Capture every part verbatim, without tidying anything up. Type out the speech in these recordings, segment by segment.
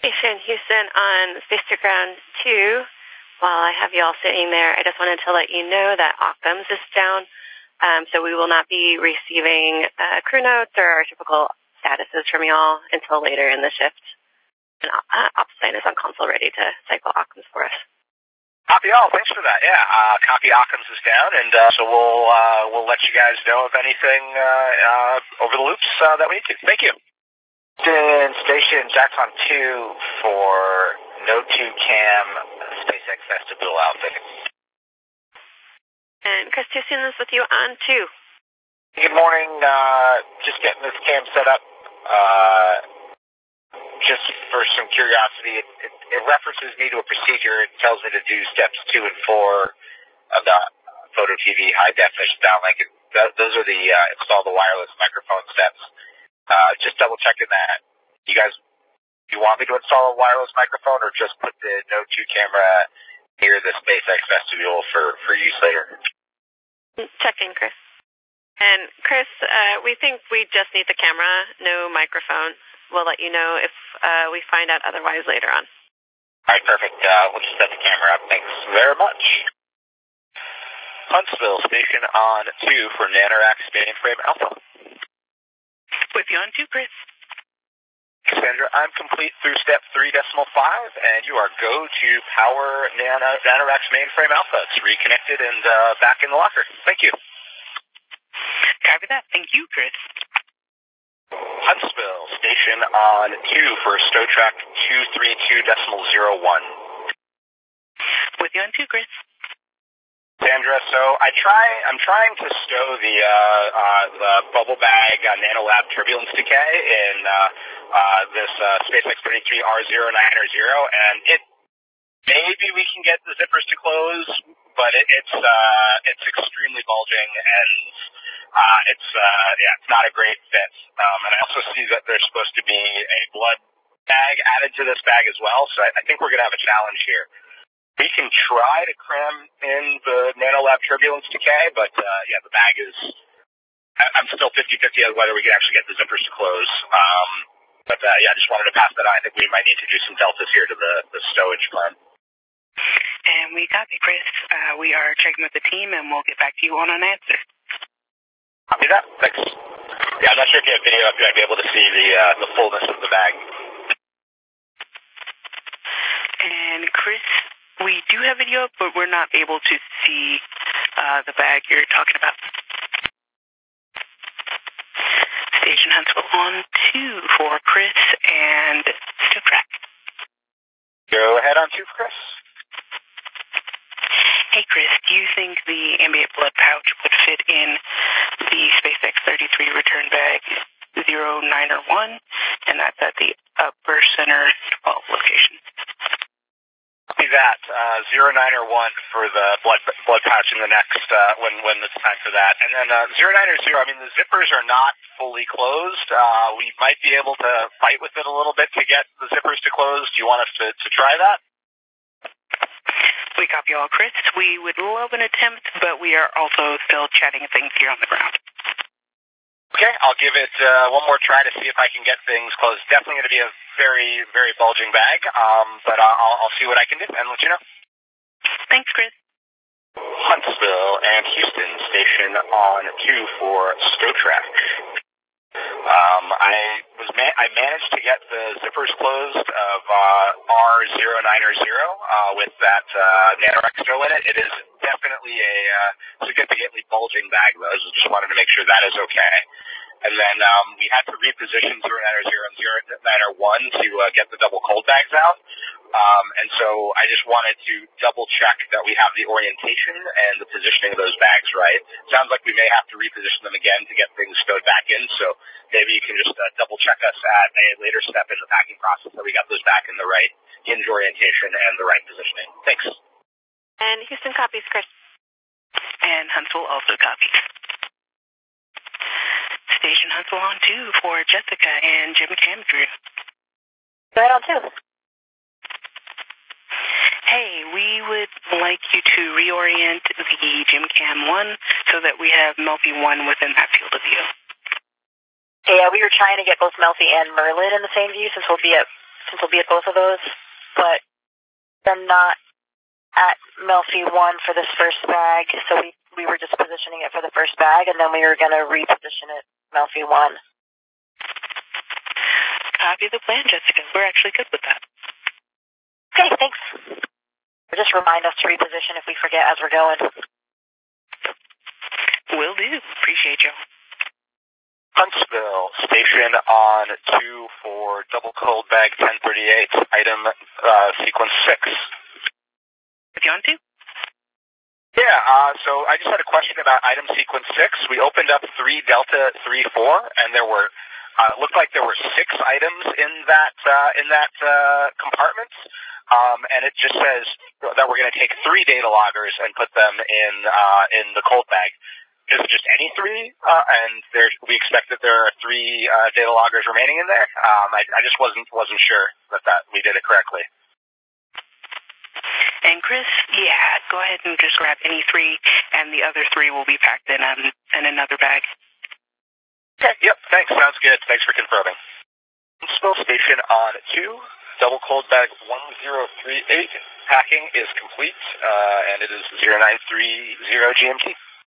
Station Houston on Space to Ground two. While I have you all sitting there, I just wanted to let you know that Occam's is down, um, so we will not be receiving uh, crew notes or our typical statuses from y'all until later in the shift. And uh, OpsSign is on console ready to cycle Occam's for us. Copy all. Thanks for that. Yeah, uh, copy Occam's is down, and uh, so we'll uh, we'll let you guys know of anything uh, uh, over the loops uh, that we need to. Thank you. Houston Station, Jackson two for No two Cam SpaceX vestibule outfit. And Chris Houston is with you on two. Good morning. Uh, just getting this cam set up. Uh, just for some curiosity, it, it, it references me to a procedure. It tells me to do steps two and four of the photo T V high definition downlink. Th- those are the uh, install the wireless microphone steps. Uh, just double checking that. You guys, you want me to install a wireless microphone or just put the No two camera near the SpaceX vestibule for, for use later? Checking, Chris. And Chris, uh, we think we just need the camera, no microphone. We'll let you know if uh, we find out otherwise later on. All right, perfect. Uh, we'll just set the camera up. Thanks very much. Huntsville Station on two for NanoRacks mainframe Alpha. With you on two, Chris. Cassandra, I'm complete through step three decimal five, and you are go to power Nano, NanoRacks mainframe Alpha. It's reconnected and uh, back in the locker. Thank you. Copy that. Thank you, Chris. Huntsville Station on two for StowTrack two three two decimal zero one. With you on two, Chris. Sandra, so I try, I'm trying to stow the, uh, uh, the bubble bag uh, NanoLab turbulence decay in, uh, uh, this, uh, SpaceX thirty-three R zero nine zero, and it, maybe we can get the zippers to close, but it, it's, uh, it's extremely bulging, and, uh, it's, uh, yeah, it's not a great fit. Um, and I also see that there's supposed to be a blood bag added to this bag as well, so I, I think we're gonna have a challenge here. We can try to cram in the NanoLab turbulence decay, but, uh, yeah, the bag is, I, I'm still fifty-fifty on whether we can actually get the zippers to close. Um, but, uh, yeah, I just wanted to pass that on. I think we might need to do some deltas here to the, the stowage plan. And we copy, Chris. Uh, we are checking with the team, and we'll get back to you on an answer. Copy that. Thanks. Yeah, I'm not sure if you have video up, you might be able to see the, uh, the fullness of the bag. And Chris, we do have video, but we're not able to see uh, the bag you're talking about. Station Huntsville on two for Chris and StowTrack. Go ahead on two for Chris. Hey, Chris, do you think the ambient blood pouch would fit in the SpaceX thirty-three return bag zero nine one, and that's at the upper center twelve location? Copy that. Uh, zero nine one for the blood blood pouch in the next, uh, when, when it's time for that. And then, uh, zero nine zero, I mean, the zippers are not fully closed. Uh, we might be able to fight with it a little bit to get the zippers to close. Do you want us to, to try that? We copy all, Chris. We would love an attempt, but we are also still chatting things here on the ground. Okay, I'll give it uh, one more try to see if I can get things closed. Definitely going to be a very, very bulging bag, um, but I'll, I'll see what I can do and let you know. Thanks, Chris. Huntsville and Houston Station on two for StowTrack. Um, I was ma- I managed to get the zippers closed of uh, R zero nine zero uh, with that uh, NanoRacks still in it. It is definitely a uh, significantly bulging bag, though. I just wanted to make sure that is okay. And then um, we had to reposition zero nine zero and zero nine one to uh, get the double cold bags out. Um, and so I just wanted to double check that we have the orientation and the positioning of those bags right. Sounds like we may have to reposition them again to get things stowed back in. So maybe you can just uh, double check us at a later step in the packing process that we got those back in the right hinge orientation and the right positioning. Thanks. And Houston copies, Chris. And Huntsville also copies. Station Huntsville on two for Jessica and Jim Camdrew. Go ahead on two. Hey, we would like you to reorient the Jim Cam one so that we have Melfi one within that field of view. Yeah, we were trying to get both Melfi and Merlin in the same view since we'll be at since we'll be at both of those, but they're not at Melfi one for this first bag, so we, we were just positioning it for the first bag, and then we were going to reposition it Melfi one. Copy the plan, Jessica. We're actually good with that. Okay, thanks. Or just remind us to reposition if we forget as we're going. Will do. Appreciate you. Huntsville, station on two for double cold bag ten thirty-eight, item uh, sequence six. If you want to? Yeah, uh, so I just had a question about item sequence six. We opened up three Delta three four, and there were, uh, looked like there were six items in that, uh, in that, uh, compartment. Um, and it just says that we're going to take three data loggers and put them in, uh, in the cold bag. Is it just any three? Uh, and there, we expect that there are three, uh, data loggers remaining in there? Um, I, I just wasn't, wasn't sure that that we did it correctly. And Chris, yeah, go ahead and just grab any three, and the other three will be packed in um, in another bag. Okay, yep, thanks. Sounds good. Thanks for confirming. Huntsville station on two, double cold bag one zero three eight. Packing is complete, uh, and it is zero nine three zero G M T.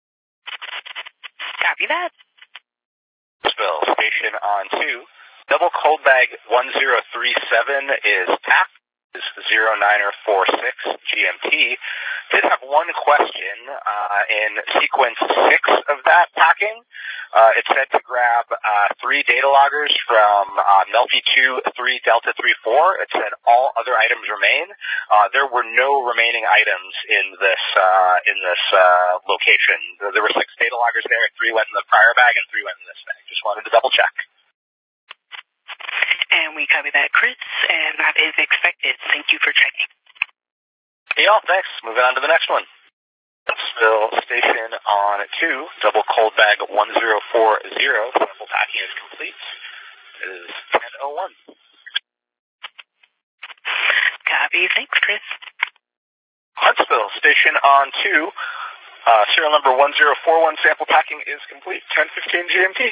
Copy that. Huntsville station on two, double cold bag one zero three seven is packed. Is zero nine four six G M T. Did have one question uh, in sequence six of that packing. Uh, it said to grab uh, three data loggers from uh, Melfi two three Delta three four. It said all other items remain. Uh, there were no remaining items in this uh, in this uh, location. There were six data loggers there. Three went in the prior bag and three went in this bag. Just wanted to double check. And we copy that, Chris, and that is expected. Thank you for checking. Hey, y'all, thanks. Moving on to the next one. Huntsville station on two, double cold bag one zero four zero. Sample packing is complete. It is ten oh one. Copy. Thanks, Chris. Huntsville station on two, uh, serial number one zero four one. Sample packing is complete. ten fifteen G M T.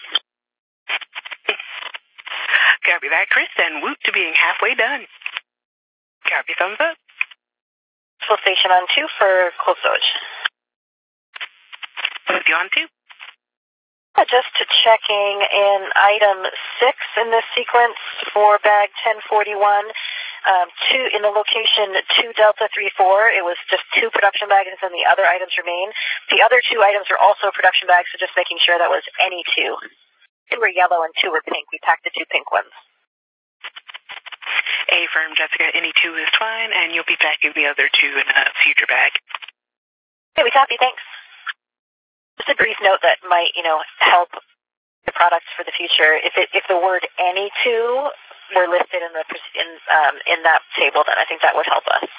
Copy that, Chris, and whoop to being halfway done. Copy, thumbs up. Full station on two for cold storage. With you on two. Uh, just to checking in item six in this sequence for bag ten forty-one, um, two in the location two Delta three four. It was just two production bags and the other items remain. The other two items are also production bags, so just making sure that was any two. Two were yellow and two were pink. We packed the two pink ones. A firm, Jessica, any two is fine, and you'll be packing the other two in a future bag. Okay, we copy, thanks. Just a brief note that might, you know, help the products for the future. If it, if the word any two were listed in the in um, in that table, then I think that would help us.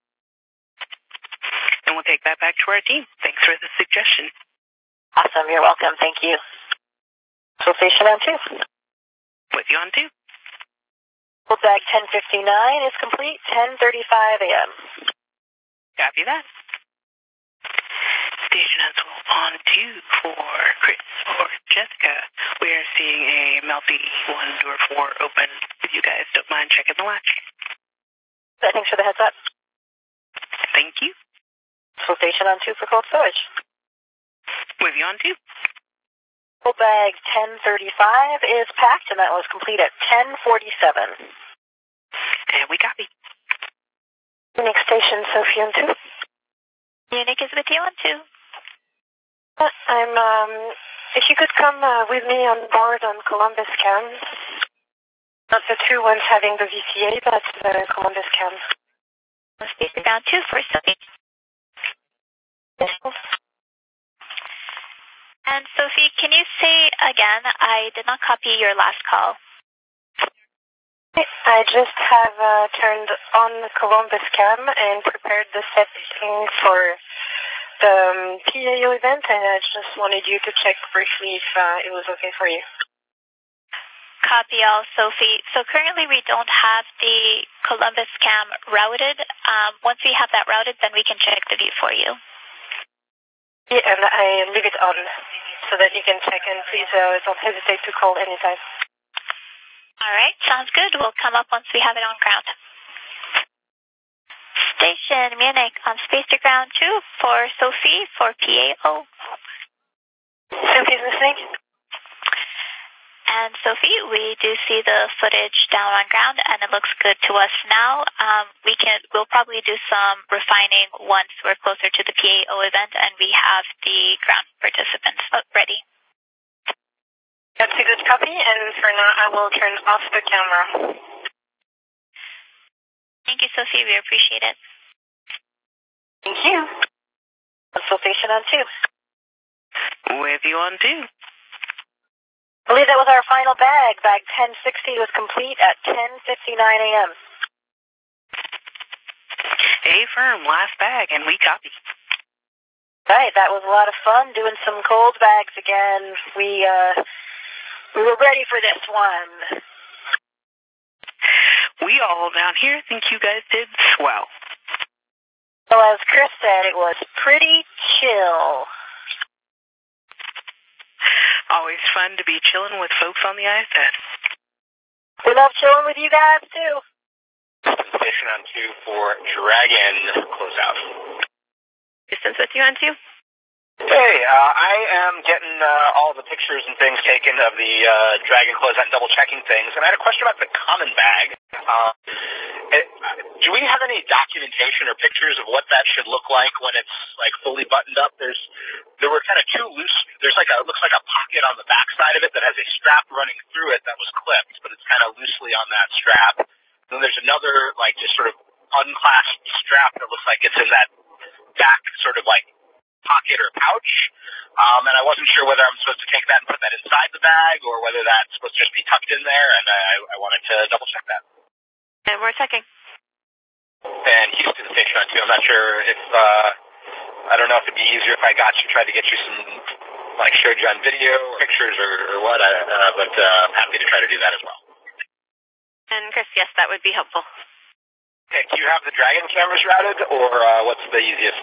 And we'll take that back to our team. Thanks for the suggestion. Awesome, you're welcome. Thank you. Full station on two. With you on two. Full bag ten fifty-nine is complete, ten thirty-five a.m. Copy that. Station on two for Chris or Jessica. We are seeing a Melfi one door four open. If you guys don't mind checking the latch. Thanks for the heads up. Thank you. Full station on two for cold storage. With you on two. Full bag ten thirty-five is packed, and that was complete at ten forty-seven. And we copy. Munich station, Sophie on two. Munich is with you on two. I'm, um, if you could come uh, with me on board on Columbus Cam. Not the two ones having the V C A, but the Columbus Cam. Let's speak down two for Sophie. Yes. And Sophie, can you say again, I did not copy your last call. I just have uh, turned on the Columbus Cam and prepared the setting for the um, P A O event, and I just wanted you to check briefly if uh, it was okay for you. Copy all, Sophie. So currently we don't have the Columbus Cam routed. Um, once we have that routed, then we can check the view for you. Yeah, and I leave it on so that you can check, and please uh, don't hesitate to call anytime. All right, sounds good. We'll come up once we have it on ground. Station Munich on space to ground two for Sophie for P A O. Sophie's listening. And Sophie, we do see the footage down on ground, and it looks good to us now. Um, we can, we'll probably do some refining once we're closer to the P A O event, and we have the ground participants ready. That's a good copy, and for now I will turn off the camera. Thank you, Sophie. We appreciate it. Thank you. Consultation on two. With you on two. I believe that was our final bag. Bag ten sixty was complete at ten fifty-nine a.m. A firm, last bag, and we copy. Right, that was a lot of fun doing some cold bags again. We, uh, we were ready for this one. We all down here think you guys did swell. Well, as Chris said, it was pretty chill. Always fun to be chilling with folks on the I S S. We love chilling with you guys, too. Station on two for Dragon closeout. Distance with you on two? Hey, uh, I am getting uh, all the pictures and things taken of the uh, Dragon closeout and double-checking things, and I had a question about the common bag. Uh, it, do we have any documentation or pictures of what that should look like when it's like fully buttoned up? There's there were kind of two loose. There's like a it looks like a pocket on the back side of it that has a strap running through it that was clipped, but it's kind of loosely on that strap. And then there's another like just sort of unclasped strap that looks like it's in that back sort of like pocket or pouch, um, and I wasn't sure whether I'm supposed to take that and put that inside the bag or whether that's supposed to just be tucked in there, and I, I wanted to double check that. And we're checking. And Houston Station on two, I'm not sure if, uh, I don't know if it'd be easier if I got you, tried to get you some, like showed you on video, or pictures or, or what, I, uh, but uh, I'm happy to try to do that as well. And Chris, yes, that would be helpful. Okay, do you have the Dragon cameras routed, or uh, what's the easiest?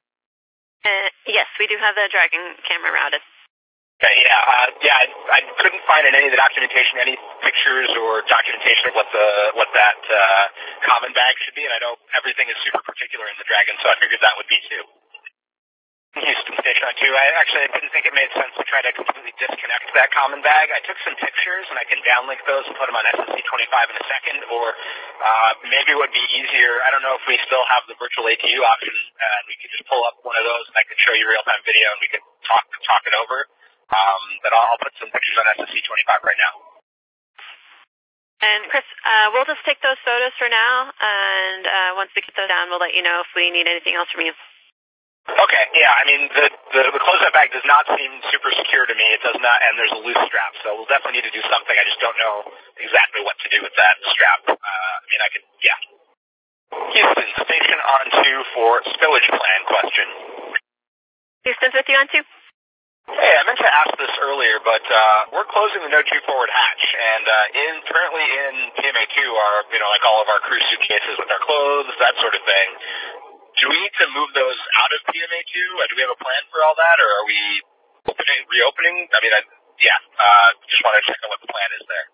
Uh, yes, we do have the Dragon camera routed. Okay, yeah, uh, yeah, I, I couldn't find in any of the documentation any pictures or documentation of what the what that uh, common bag should be, and I know everything is super particular in the Dragon, so I figured that would be too. Houston Station on two, I actually I didn't think it made sense to try to completely disconnect that common bag. I took some pictures, and I can downlink those and put them on S S C twenty-five in a second, or uh, maybe it would be easier, I don't know if we still have the virtual A T U option, and we could just pull up one of those, and I could show you real-time video, and we could talk talk it over. Um, but I'll, I'll put some pictures on S S C twenty-five right now. And Chris, uh, we'll just take those photos for now, and uh, once we get those down, we'll let you know if we need anything else from you. Okay, yeah, I mean, the, the, the closeout bag does not seem super secure to me. It does not, and there's a loose strap, so we'll definitely need to do something. I just don't know exactly what to do with that strap. Uh, I mean, I could, yeah. Houston, station on two for spillage plan question. Houston's with you on two? Hey, I meant to ask this earlier, but uh, we're closing the no-Q forward hatch, and uh, in currently in P M A two are, you know, like all of our crew suitcases with our clothes, that sort of thing. Do we need to move those out of P M A two? Uh, do we have a plan for all that, or are we opening, reopening? I mean, I, yeah, uh, just want to check on what the plan is there.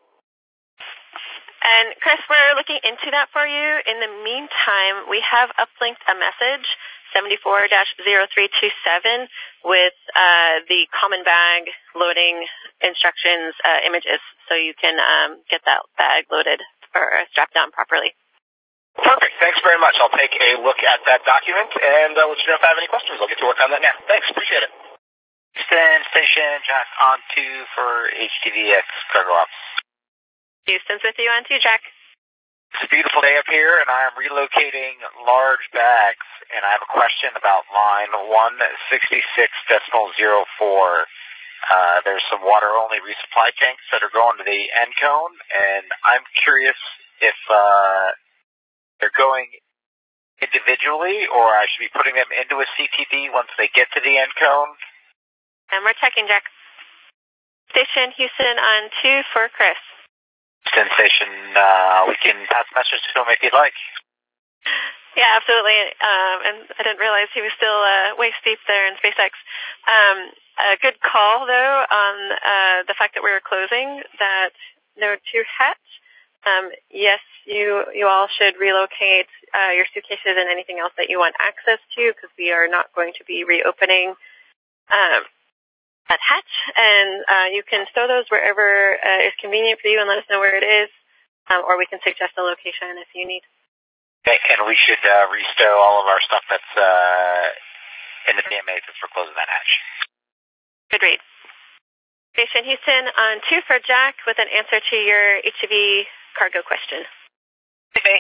And Chris, we're looking into that for you. In the meantime, we have uplinked a message, seventy-four dash zero three two seven, with uh, the common bag loading instructions uh, images, so you can um, get that bag loaded or strapped down properly. Perfect. Thanks very much. I'll take a look at that document and uh, let you know if I have any questions. I'll get to work on that now. Thanks. Appreciate it. Houston Station, Jack on two for H T V X cargo ops. Houston's with you on two, Jack. It's a beautiful day up here, and I am relocating large bags, and I have a question about line one sixty-six decimal zero four. Uh, there's some water-only resupply tanks that are going to the end cone, and I'm curious if uh, they're going individually, or I should be putting them into a C T D once they get to the end cone. And we're checking, Jack. Station Houston on two for Chris. Houston Station, uh, we can pass messages to him if you'd like. Yeah, absolutely. Um, and I didn't realize he was still uh, waist deep there in SpaceX. Um, a good call, though, on uh, the fact that we were closing, that node two hatch. Um, yes, you you all should relocate uh, your suitcases and anything else that you want access to, because we are not going to be reopening um, that hatch. And uh, you can stow those wherever uh, is convenient for you and let us know where it is, um, or we can suggest a location if you need. Okay, and we should uh, restow all of our stuff that's uh, in the P M A since we're closing that hatch. Good read. Station Houston on two for Jack with an answer to your H E V cargo question. Hey.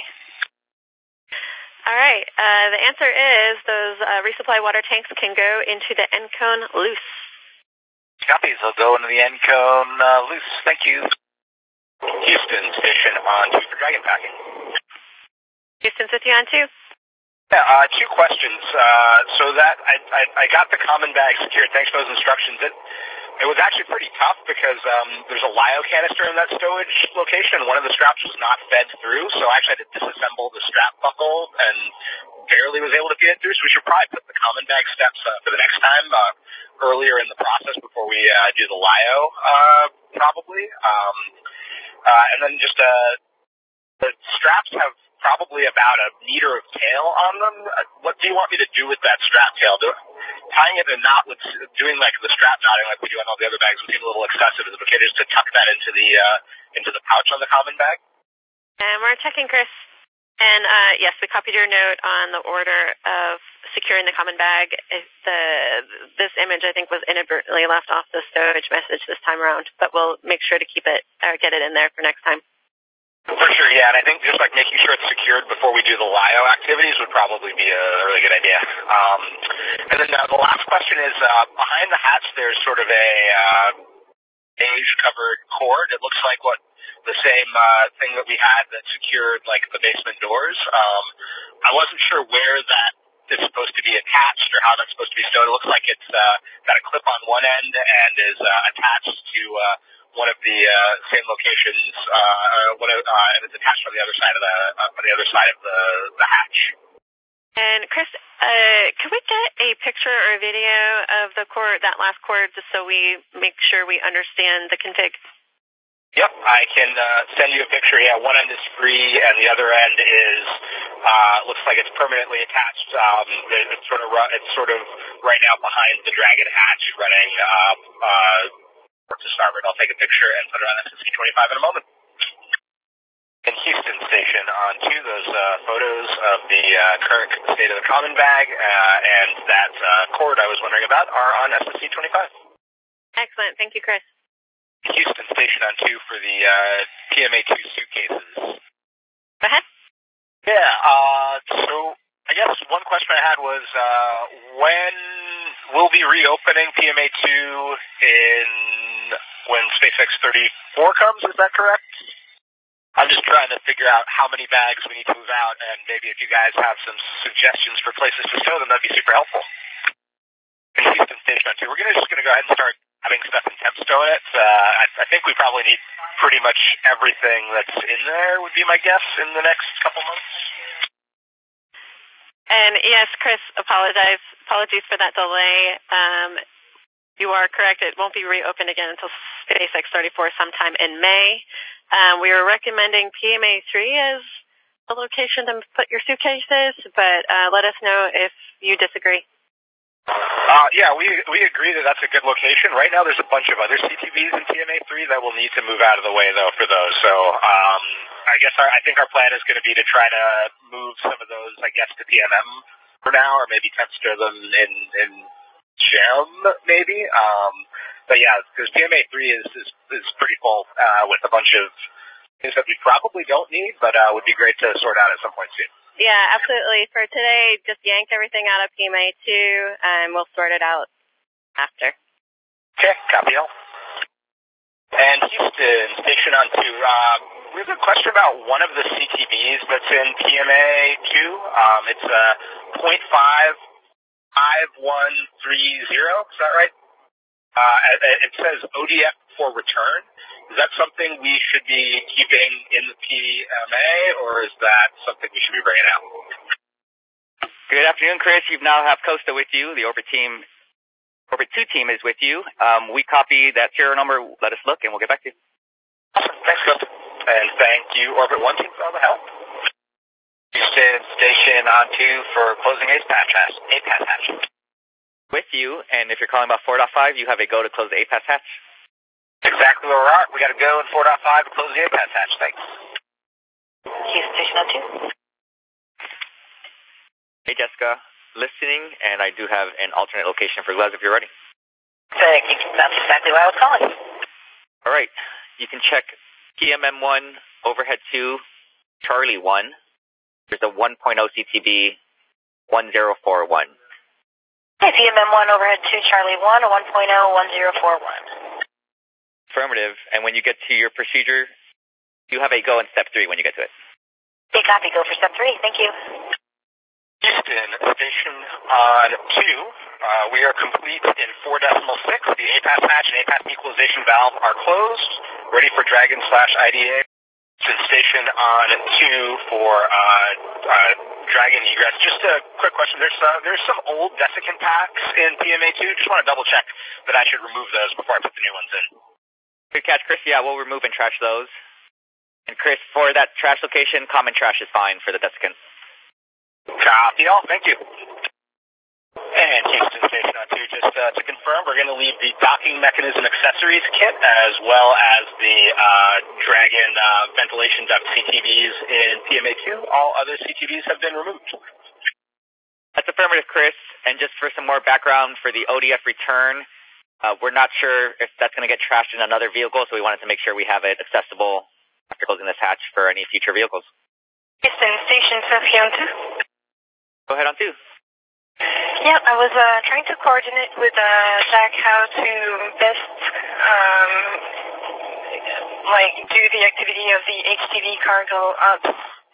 All right. Uh, the answer is those uh, resupply water tanks can go into the end cone loose. Copies. They'll go into the end cone uh, loose. Thank you. Houston, station on two for Dragon Packing. Houston's with you on two. Yeah, uh, two questions. Uh, so that I, I I got the common bag secured. Thanks for those instructions. It it was actually pretty tough because um, there's a L I O canister in that stowage location. One of the straps was not fed through, so I actually had to disassemble the strap buckle and barely was able to feed it through. So we should probably put the common bag steps uh, for the next time uh, earlier in the process before we uh, do the L I O, uh, probably. Um, uh, and then just uh, the straps have probably about a meter of tail on them. Uh, what do you want me to do with that strap tail? Do, tying it in a knot with doing like the strap knotting like we do on all the other bags would seem a little excessive. Is it okay just to tuck that into the uh, into the pouch on the common bag? And we're checking, Chris. And uh, yes, we copied your note on the order of securing the common bag. The this image I think was inadvertently left off the stowage message this time around, but we'll make sure to keep it or get it in there for next time. For sure, yeah, and I think just like making sure it's secured before we do the L I O activities would probably be a really good idea. Um, and then uh, the last question is, uh, behind the hatch there's sort of a uh, beige-covered cord. It looks like what the same uh, thing that we had that secured like the basement doors. Um, I wasn't sure where that is supposed to be attached or how that's supposed to be stowed. It looks like it's uh, got a clip on one end and is uh, attached to uh, one of the uh, same locations, uh, one of, uh, and it's attached on the other side of the uh, on the other side of the, the hatch. And Chris, uh, could we get a picture or a video of the cord, that last cord, just so we make sure we understand the config? Yep, I can uh, send you a picture. Yeah, one end is free, and the other end is uh, looks like it's permanently attached. Um, it's sort of it's sort of right now behind the Dragon hatch, running uh, uh, to starboard. I'll take a picture and put it on S S C twenty-five in a moment. In Houston station on two, those uh, photos of the uh, current state of the common bag uh, and that uh, cord I was wondering about are on S S C twenty-five. Excellent. Thank you, Chris. Houston station on two for the uh, P M A two suitcases. Go ahead. Yeah, uh, so I guess one question I had was uh, when we'll be reopening P M A two in when SpaceX thirty-four comes, is that correct? I'm just trying to figure out how many bags we need to move out, and maybe if you guys have some suggestions for places to stow them, that'd be super helpful. In Houston station on two, we're gonna just going to go ahead and start having stuff in temp stow in it. Uh, I, I think we probably need pretty much everything that's in there would be my guess in the next couple months. And yes, Chris, apologize. Apologies for that delay. Um, you are correct. It won't be reopened again until SpaceX thirty-four sometime in May. Um, we were recommending P M A three as a location to put your suitcases, but uh, let us know if you disagree. Uh, yeah, we we agree that that's a good location. Right now there's a bunch of other C T Vs in P M A three that will need to move out of the way, though, for those. So um, I guess our, I think our plan is going to be to try to move some of those, I guess, to P M M for now, or maybe temp store them in, in GEM, maybe. Um, but yeah, because P M A three is, is, is pretty full uh, with a bunch of things that we probably don't need, but uh, would be great to sort out at some point soon. Yeah, absolutely. For today, just yank everything out of P M A two, and we'll sort it out after. Okay, copy all. And Houston, station on two. Uh, we have a question about one of the C T Vs that's in P M A two. Um, it's uh, point five five one three zero. Is that right? Uh, it says O D F for return. Is that something we should be keeping in the P M A, or is that something we should be bringing out? Good afternoon, Chris. You now have Costa with you. The Orbit team, Orbit two team is with you. Um, we copy that serial number. Let us look, and we'll get back to you. Awesome. Thanks, Costa. And thank you, Orbit one team, for all the help. Houston Station on two for closing A PAS hatch. A PAS hatch. With you, and if you're calling about four point five, you have a go to close the A PAS hatch. Exactly where we are. We got to go in four point five to close the A PAS hatch. Thanks. Houston Station on two. Hey, Jessica. Listening, and I do have an alternate location for Glez if you're ready. Thank you. That's exactly why I was calling. All right. You can check P M M one, Overhead two, Charlie one. There's a one point oh C T B one zero four one. Hey, P M M one, Overhead two, Charlie one, one point oh one zero four one. Affirmative. And when you get to your procedure, you have a go in step three when you get to it. Okay, copy. Go for step three. Thank you. Houston Station on two. Uh, we are complete in four decimal six. The A PAS hatch and A PAS equalization valve are closed, ready for Dragon slash I D A. Houston Station on two for uh, uh, Dragon egress. Just a quick question. There's uh, there's some old desiccant packs in P M A two. Just want to double check that I should remove those before I put the new ones in. Good catch, Chris. Yeah, we'll remove and trash those. And Chris, for that trash location, common trash is fine for the desiccant. Copy all. Thank you. And Houston Station on two, just uh, to confirm, we're going to leave the docking mechanism accessories kit as well as the uh, Dragon uh, ventilation duct C T Bs in P M A two. All other C T Bs have been removed. That's affirmative, Chris. And just for some more background for the O D F return, uh, we're not sure if that's going to get trashed in another vehicle, so we wanted to make sure we have it accessible after closing this hatch for any future vehicles. Houston Station Sophie on two. Go ahead on two. Yeah, I was uh, trying to coordinate with uh, Jack how to best um, like do the activity of the H T V cargo up.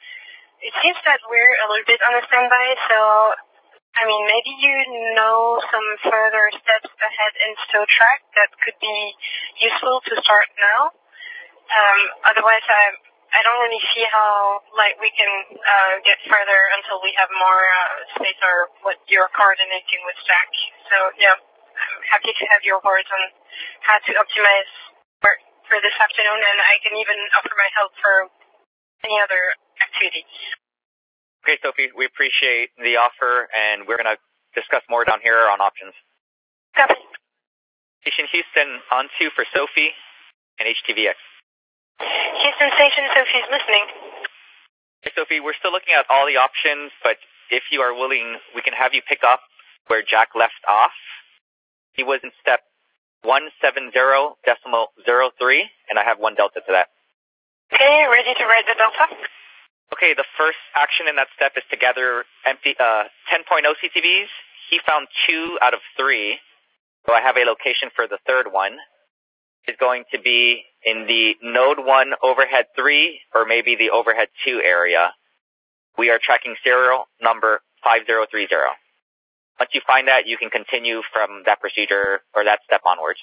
It seems that we're a little bit on a standby, so I mean maybe you know some further steps ahead in stow track that could be useful to start now. Um, otherwise, I I don't really see how like we can uh, get further until we have more uh, space or what you're coordinating with Jack. So yeah, I'm happy to have your words on how to optimize work for this afternoon, and I can even offer my help for any other activity. Okay, Sophie, we appreciate the offer, and we're going to discuss more down here on options. Copy. Station Houston on two for Sophie and H T V X. Houston Station, Sophie's listening. Hey, Sophie, we're still looking at all the options, but if you are willing, we can have you pick up where Jack left off. He was in step one seven zero decimal zero three, and I have one delta to that. Okay, ready to write the delta? Okay, the first action in that step is to gather empty uh, ten point oh C T Bs. He found two out of three, so I have a location for the third one. Is going to be in the node one overhead three or maybe the overhead two area. We are tracking serial number five zero three zero. Once you find that, you can continue from that procedure or that step onwards.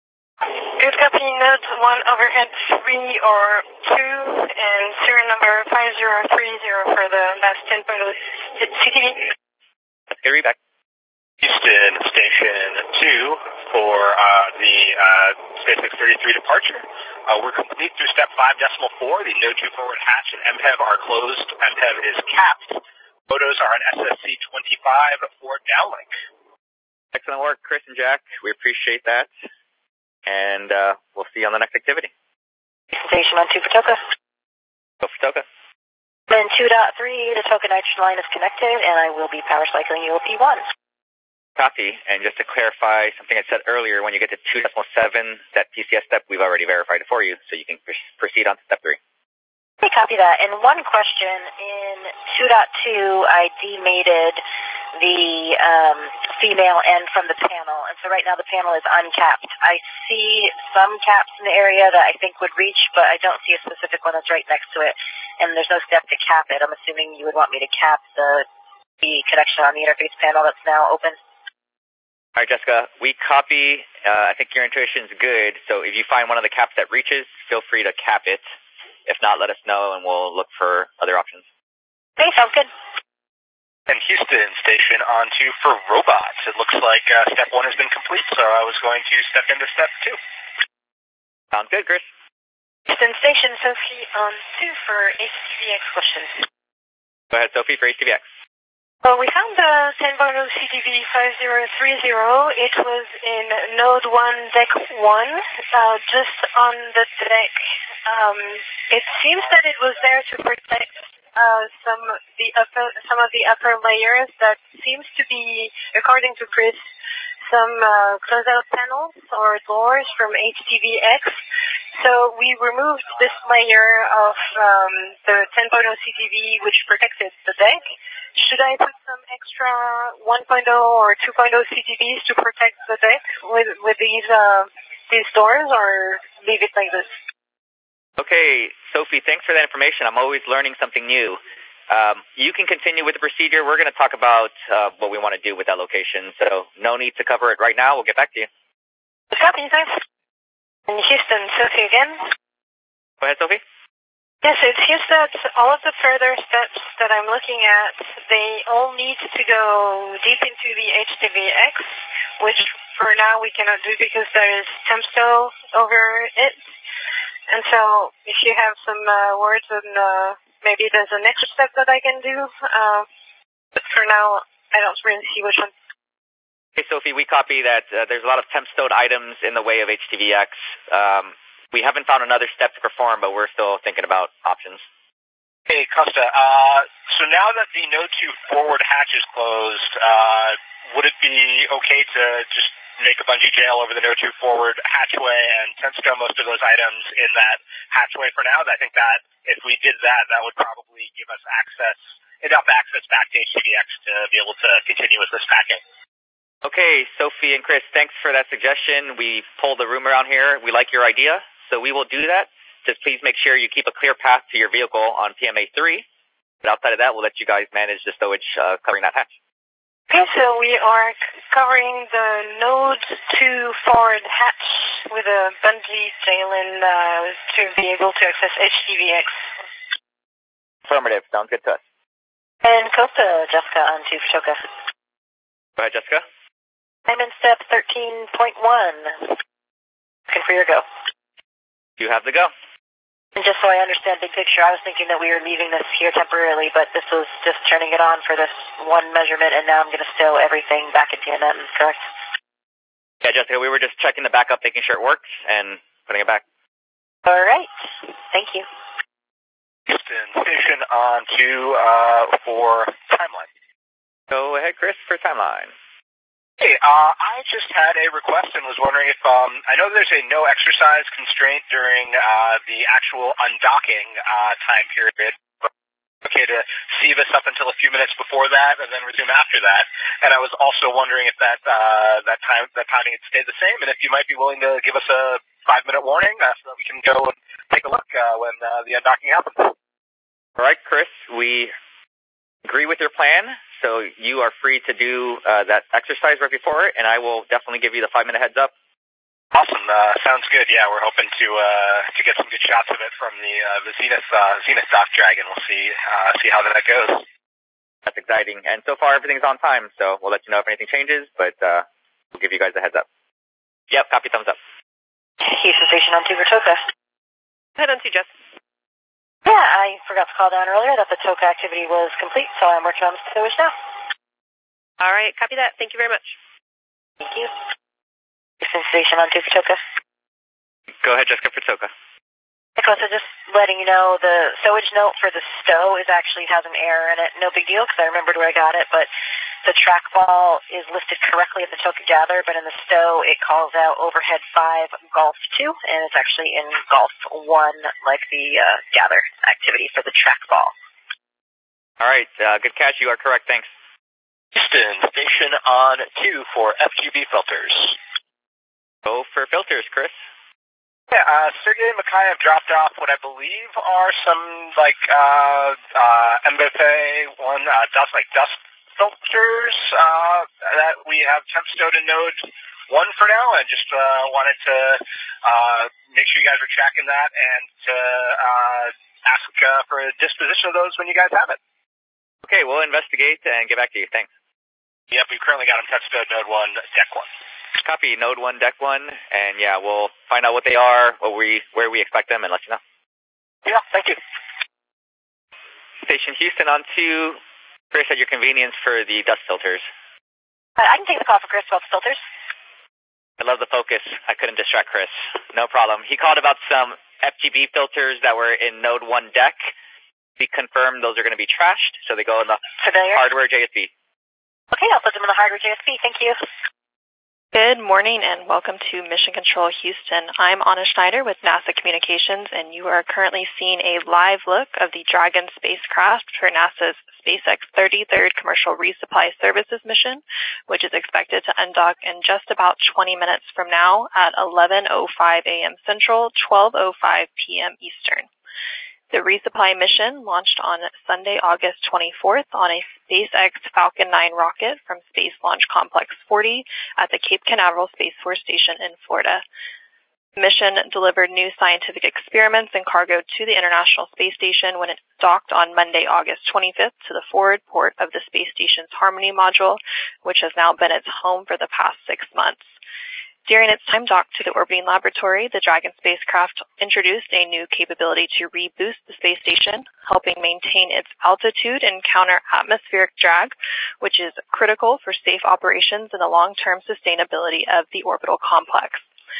Good copy, node one overhead three or two and serial number five zero three zero for the last ten point oh C T B. Let's get read back. Houston Station two for uh, the uh, SpaceX thirty-three departure. Uh, we're complete through step five decimal four. The node two forward hatch and M P E V are closed. M P E V is capped. Photos are on S S C twenty-five for downlink. Excellent work, Chris and Jack. We appreciate that. And uh, we'll see you on the next activity. Station on two for Toka. Go for Toka. Then two point three, the Toka nitrogen line is connected, and I will be power cycling U O P one. Copy. And just to clarify something I said earlier, when you get to two point seven, that P C S step, we've already verified it for you, so you can pr- proceed on to step three. Okay, copy that. And one question, in two point two, I demated the um, female end from the panel, and so right now the panel is uncapped. I see some caps in the area that I think would reach, but I don't see a specific one that's right next to it, and there's no step to cap it. I'm assuming you would want me to cap the, the connection on the interface panel that's now open. All right, Jessica, we copy. Uh, I think your intuition is good, so if you find one of the caps that reaches, feel free to cap it. If not, let us know, and we'll look for other options. Okay, sounds good. And Houston Station on two for robots. It looks like uh, step one has been complete, so I was going to step into step two. Sounds good, Chris. Houston Station, Sophie on two for H T V X questions. Go ahead, Sophie, for H T V X. Well, we found the ten point oh C T V five zero three zero. It was in Node one, Deck one, uh, just on the deck. Um, it seems that it was there to protect uh, some the upper, some of the upper layers that seems to be, according to Chris, some uh, closeout panels or doors from H T V X. So we removed this layer of um, the ten point oh C T V which protected the deck. Should I put some extra one point oh or two point oh C T Vs to protect the deck with with these uh, these doors, or leave it like this? Okay, Sophie, thanks for that information. I'm always learning something new. Um, you can continue with the procedure. We're going to talk about uh, what we want to do with that location, so no need to cover it right now. We'll get back to you. Copy, thanks. And Houston, Sophie again. Go ahead, Sophie. Yes, it seems that all of the further steps that I'm looking at, they all need to go deep into the H T V X, which for now we cannot do because there is Tempsto over it. And so if you have some uh, words on uh, maybe there's a next step that I can do, uh, but for now I don't really see which one. Okay, Sophie, we copy that uh, there's a lot of Tempstowed items in the way of H T V X. Um, We haven't found another step to perform, but we're still thinking about options. Hey, Costa, uh, so now that the Node two forward hatch is closed, uh, would it be okay to just make a bungee jail over the Node two forward hatchway and Tempsto most of those items in that hatchway for now? I think that if we did that, that would probably give us access, enough access back to H T V X to be able to continue with this packing. Okay, Sophie and Chris, thanks for that suggestion. We pulled the room around here. We like your idea. So we will do that. Just please make sure you keep a clear path to your vehicle on P M A three. But outside of that, we'll let you guys manage the stowage uh, covering that hatch. Okay, so we are covering the Node two forward hatch with a bungee jailing uh, to be able to access H T V X. Affirmative. Sounds good to us. And Costa, Jessica on two for Toka. Go ahead, Jessica. I'm in step thirteen point one. Looking for your go. You have the go. And just so I understand big picture, I was thinking that we were leaving this here temporarily, but this was just turning it on for this one measurement, and now I'm going to stow everything back in T M M, correct? Yeah, Jessica, we were just checking the backup, making sure it works, and putting it back. All right. Thank you. Houston Station on two uh, for timeline. Go ahead, Chris, for timeline. Hey, uh, I just had a request and was wondering if, um, I know there's a no exercise constraint during uh, the actual undocking uh, time period. Okay, to sieve us up until a few minutes before that and then resume after that. And I was also wondering if that uh, that time that timing had stayed the same, and if you might be willing to give us a five-minute warning uh, so that we can go and take a look uh, when uh, the undocking happens. All right, Chris, we agree with your plan. So you are free to do uh, that exercise right before it, and I will definitely give you the five-minute heads up. Awesome. Uh, sounds good. Yeah, we're hoping to uh, to get some good shots of it from the uh, the Zenith uh, Zenith Dock Dragon. We'll see uh, see how that goes. That's exciting. And so far, everything's on time, so we'll let you know if anything changes, but uh, we'll give you guys a heads up. Yep, copy, thumbs up. Houston Station on two for Toka. Head on to Jess. Yeah, I forgot to call down earlier that the Toka activity was complete, so I'm working on the stowage now. All right, copy that. Thank you very much. Thank you. Houston Station on two for Toka. Go ahead, Jessica, for Toka. Nicholas, just letting you know the stowage note for the stow is actually has an error in it. No big deal, because I remembered where I got it, but the trackball is listed correctly at the Toka Gather, but in the stow it calls out Overhead five, Golf two, and it's actually in Golf one, like the uh, Gather activity for the trackball. All right, uh, good catch. You are correct. Thanks. Houston Station on two for F G B filters. Go for filters, Chris. Yeah, uh, Sergei Mikhaev dropped off what I believe are some, like, uh, uh, M B F A one, uh, dust, like, dust filters, uh, that we have temp stowed in Node one for now, and just, uh, wanted to, uh, make sure you guys were tracking that and to, uh, ask, uh, for a disposition of those when you guys have it. Okay, we'll investigate and get back to you. Thanks. Yep, we've currently got them temp stowed Node one, Deck one. Copy. Node one, Deck one, and yeah, we'll find out what they are, what we, where we expect them, and let you know. Yeah, thank you. Station Houston on to Chris at your convenience for the dust filters. Uh, I can take the call for Chris about the filters. I love the focus. I couldn't distract Chris. No problem. He called about some F G B filters that were in Node one Deck. He confirmed those are going to be trashed, so they go in the Familiar? hardware J S B. Okay, I'll put them in the hardware J S B. Thank you. Good morning and welcome to Mission Control Houston. I'm Anna Schneider with NASA Communications, and you are currently seeing a live look of the Dragon spacecraft for NASA's SpaceX thirty-third Commercial Resupply Services mission, which is expected to undock in just about twenty minutes from now at eleven oh five a m Central, twelve oh five p m Eastern. The resupply mission launched on Sunday, August twenty-fourth on a SpaceX Falcon nine rocket from Space Launch Complex forty at the Cape Canaveral Space Force Station in Florida. The mission delivered new scientific experiments and cargo to the International Space Station when it docked on Monday, August twenty-fifth to the forward port of the space station's Harmony module, which has now been its home for the past six months. During its time docked to the orbiting laboratory, the Dragon spacecraft introduced a new capability to reboost the space station, helping maintain its altitude and counter atmospheric drag, which is critical for safe operations and the long-term sustainability of the orbital complex.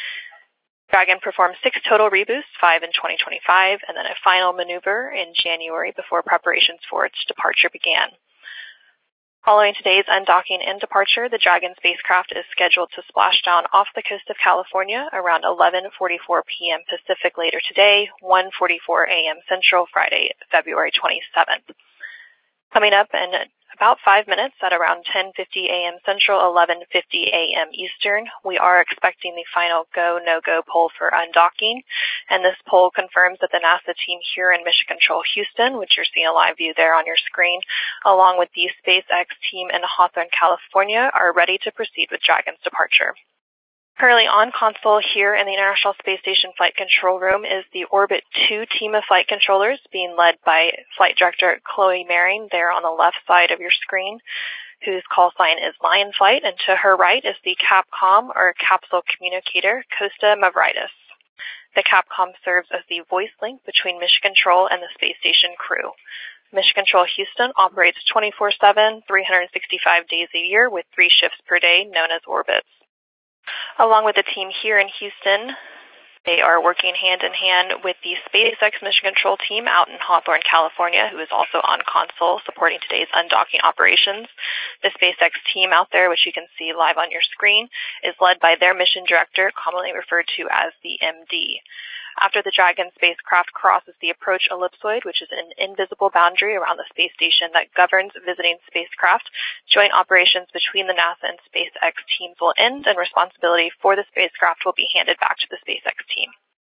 Dragon performed six total reboosts, five in twenty twenty-five, and then a final maneuver in January before preparations for its departure began. Following today's undocking and departure, the Dragon spacecraft is scheduled to splash down off the coast of California around eleven forty-four p m Pacific later today, one forty-four a m Central, Friday, February twenty-seventh. Coming up in about five minutes at around ten fifty a m Central, eleven fifty a m Eastern, we are expecting the final go, no-go poll for undocking, and this poll confirms that the NASA team here in Mission Control Houston, which you're seeing a live view there on your screen, along with the SpaceX team in Hawthorne, California, are ready to proceed with Dragon's departure. Currently on console here in the International Space Station Flight Control Room is the Orbit two team of flight controllers being led by Flight Director Chloe Maring there on the left side of your screen, whose call sign is Lion Flight, and to her right is the Capcom, or Capsule Communicator, Costa Mavridis. The Capcom serves as the voice link between Mission Control and the space station crew. Mission Control Houston operates twenty-four seven, three hundred sixty-five days a year with three shifts per day known as orbits. Along with the team here in Houston, they are working hand in hand with the SpaceX Mission Control team out in Hawthorne, California, who is also on console supporting today's undocking operations. The SpaceX team out there, which you can see live on your screen, is led by their mission director, commonly referred to as the M D. After the Dragon spacecraft crosses the approach ellipsoid, which is an invisible boundary around the space station that governs visiting spacecraft, joint operations between the NASA and SpaceX teams will end, and responsibility for the spacecraft will be handed back to the SpaceX team.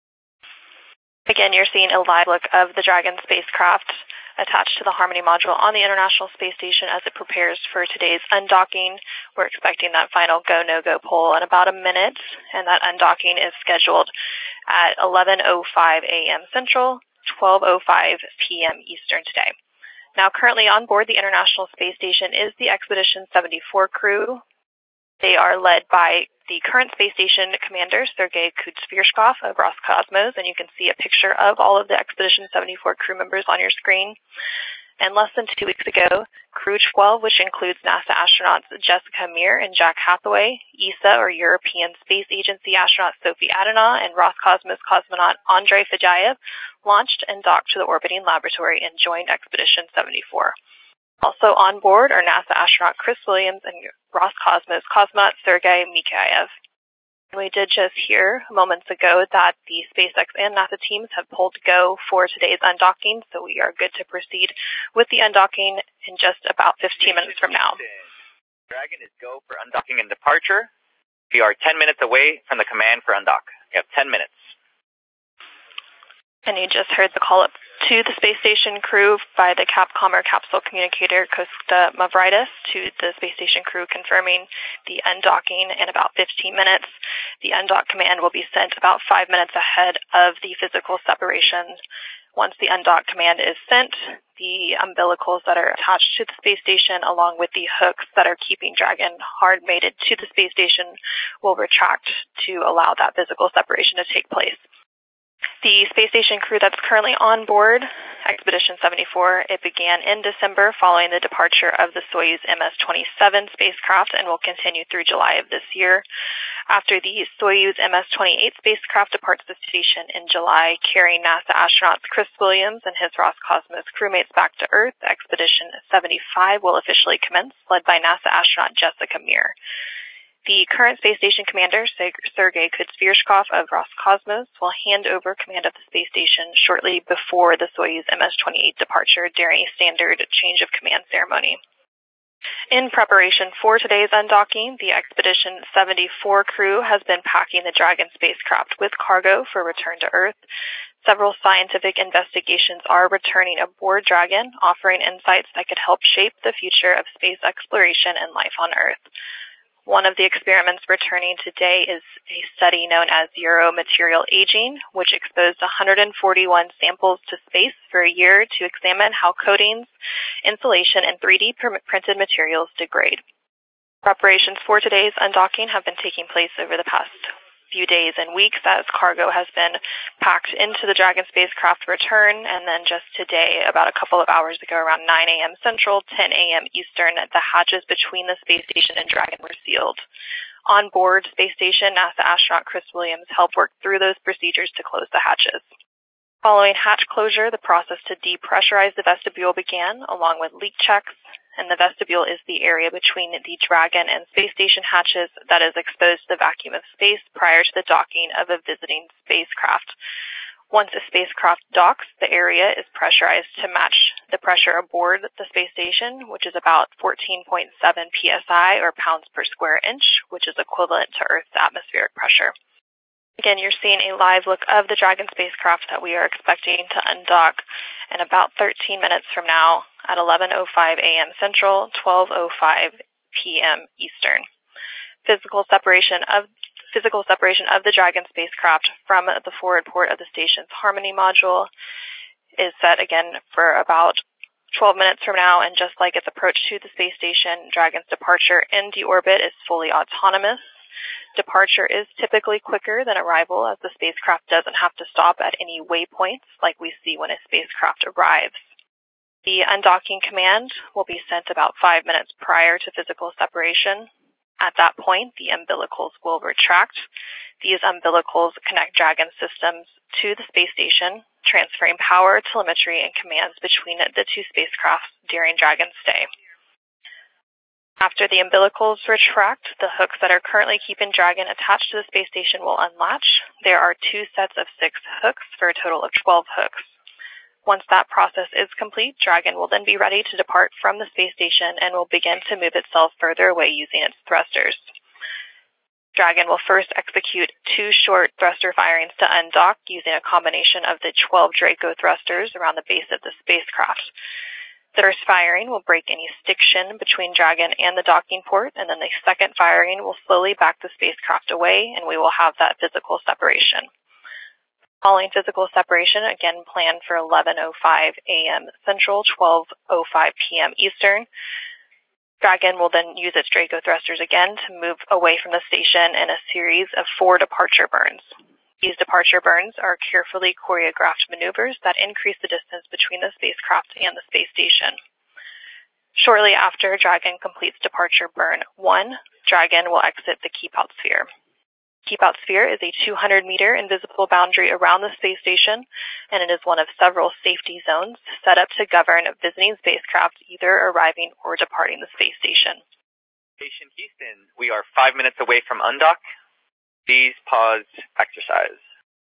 Again, you're seeing a live look of the Dragon spacecraft attached to the Harmony module on the International Space Station as it prepares for today's undocking. We're expecting that final go, no-go poll in about a minute, and that undocking is scheduled at eleven oh five a m Central, twelve oh five p m Eastern today. Now, currently on board the International Space Station is the Expedition seventy-four crew. They are led by the current space station commander, Sergei Kudzvirshkov of Roscosmos, and you can see a picture of all of the Expedition seventy-four crew members on your screen. And less than two weeks ago, Crew twelve, which includes NASA astronauts Jessica Meir and Jack Hathaway, E S A or European Space Agency astronaut Sophie Adana, and Roscosmos cosmonaut Andrei Fedyaev, launched and docked to the orbiting laboratory and joined Expedition seventy-four. Also on board are NASA astronaut Chris Williams and Roscosmos cosmonaut Sergei Mikhaev. We did just hear moments ago that the SpaceX and NASA teams have pulled go for today's undocking, so we are good to proceed with the undocking in just about fifteen minutes from now. Dragon is go for undocking and departure. We are ten minutes away from the command for undock. We have ten minutes. And you just heard the call up to the space station crew by the Capcom or Capsule Communicator Costa Mavridis to the space station crew confirming the undocking in about fifteen minutes. The undock command will be sent about five minutes ahead of the physical separation Once the undock command is sent, the umbilicals that are attached to the space station, along with the hooks that are keeping Dragon hard mated to the space station, will retract to allow that physical separation to take place. The space station crew that's currently on board Expedition seventy-four, it began in December following the departure of the Soyuz M S twenty-seven spacecraft and will continue through July of this year. After the Soyuz M S twenty-eight spacecraft departs the station in July, carrying NASA astronauts Chris Williams and his Roscosmos crewmates back to Earth, Expedition seventy-five will officially commence, led by NASA astronaut Jessica Meir. The current space station commander, Sergei Kudzvirshkov of Roscosmos, will hand over command of the space station shortly before the Soyuz M S twenty-eight departure during a standard change of command ceremony. In preparation for today's undocking, the Expedition seventy-four crew has been packing the Dragon spacecraft with cargo for return to Earth. Several scientific investigations are returning aboard Dragon, offering insights that could help shape the future of space exploration and life on Earth. One of the experiments returning today is a study known as Zero Material Aging, which exposed one hundred forty-one samples to space for a year to examine how coatings, insulation, and three D printed materials degrade. Preparations for today's undocking have been taking place over the past few days and weeks as cargo has been packed into the Dragon spacecraft return, and then just today, about a couple of hours ago, around nine a m Central, ten a m Eastern, the hatches between the space station and Dragon were sealed. On board space station, NASA astronaut Chris Williams helped work through those procedures to close the hatches. Following hatch closure, the process to depressurize the vestibule began, along with leak checks, and the vestibule is the area between the Dragon and space station hatches that is exposed to the vacuum of space prior to the docking of a visiting spacecraft. Once a spacecraft docks, the area is pressurized to match the pressure aboard the space station, which is about fourteen point seven P S I, or pounds per square inch, which is equivalent to Earth's atmospheric pressure. Again, you're seeing a live look of the Dragon spacecraft that we are expecting to undock in about thirteen minutes from now at eleven oh five a m Central, twelve oh five p m Eastern. Physical separation of physical separation of the Dragon spacecraft from the forward port of the station's Harmony module is set again for about twelve minutes from now, and just like its approach to the space station, Dragon's departure in deorbit is fully autonomous. Departure is typically quicker than arrival, as the spacecraft doesn't have to stop at any waypoints like we see when a spacecraft arrives. The undocking command will be sent about five minutes prior to physical separation. At that point, the umbilicals will retract. These umbilicals connect Dragon systems to the space station, transferring power, telemetry, and commands between the two spacecrafts during Dragon's stay. After the umbilicals retract, the hooks that are currently keeping Dragon attached to the space station will unlatch. There are two sets of six hooks for a total of twelve hooks. Once that process is complete, Dragon will then be ready to depart from the space station and will begin to move itself further away using its thrusters. Dragon will first execute two short thruster firings to undock using a combination of the twelve Draco thrusters around the base of the spacecraft. The first firing will break any stiction between Dragon and the docking port, and then the second firing will slowly back the spacecraft away, and we will have that physical separation. Following physical separation, again planned for eleven oh five a m Central, twelve oh five p m Eastern, Dragon will then use its Draco thrusters again to move away from the station in a series of four departure burns. These departure burns are carefully choreographed maneuvers that increase the distance between the spacecraft and the space station. Shortly after Dragon completes departure burn one, Dragon will exit the keep-out sphere. Keep-out sphere is a two hundred meter invisible boundary around the space station, and it is one of several safety zones set up to govern visiting spacecraft either arriving or departing the space station. Station Houston, we are five minutes away from undock. Please pause exercise.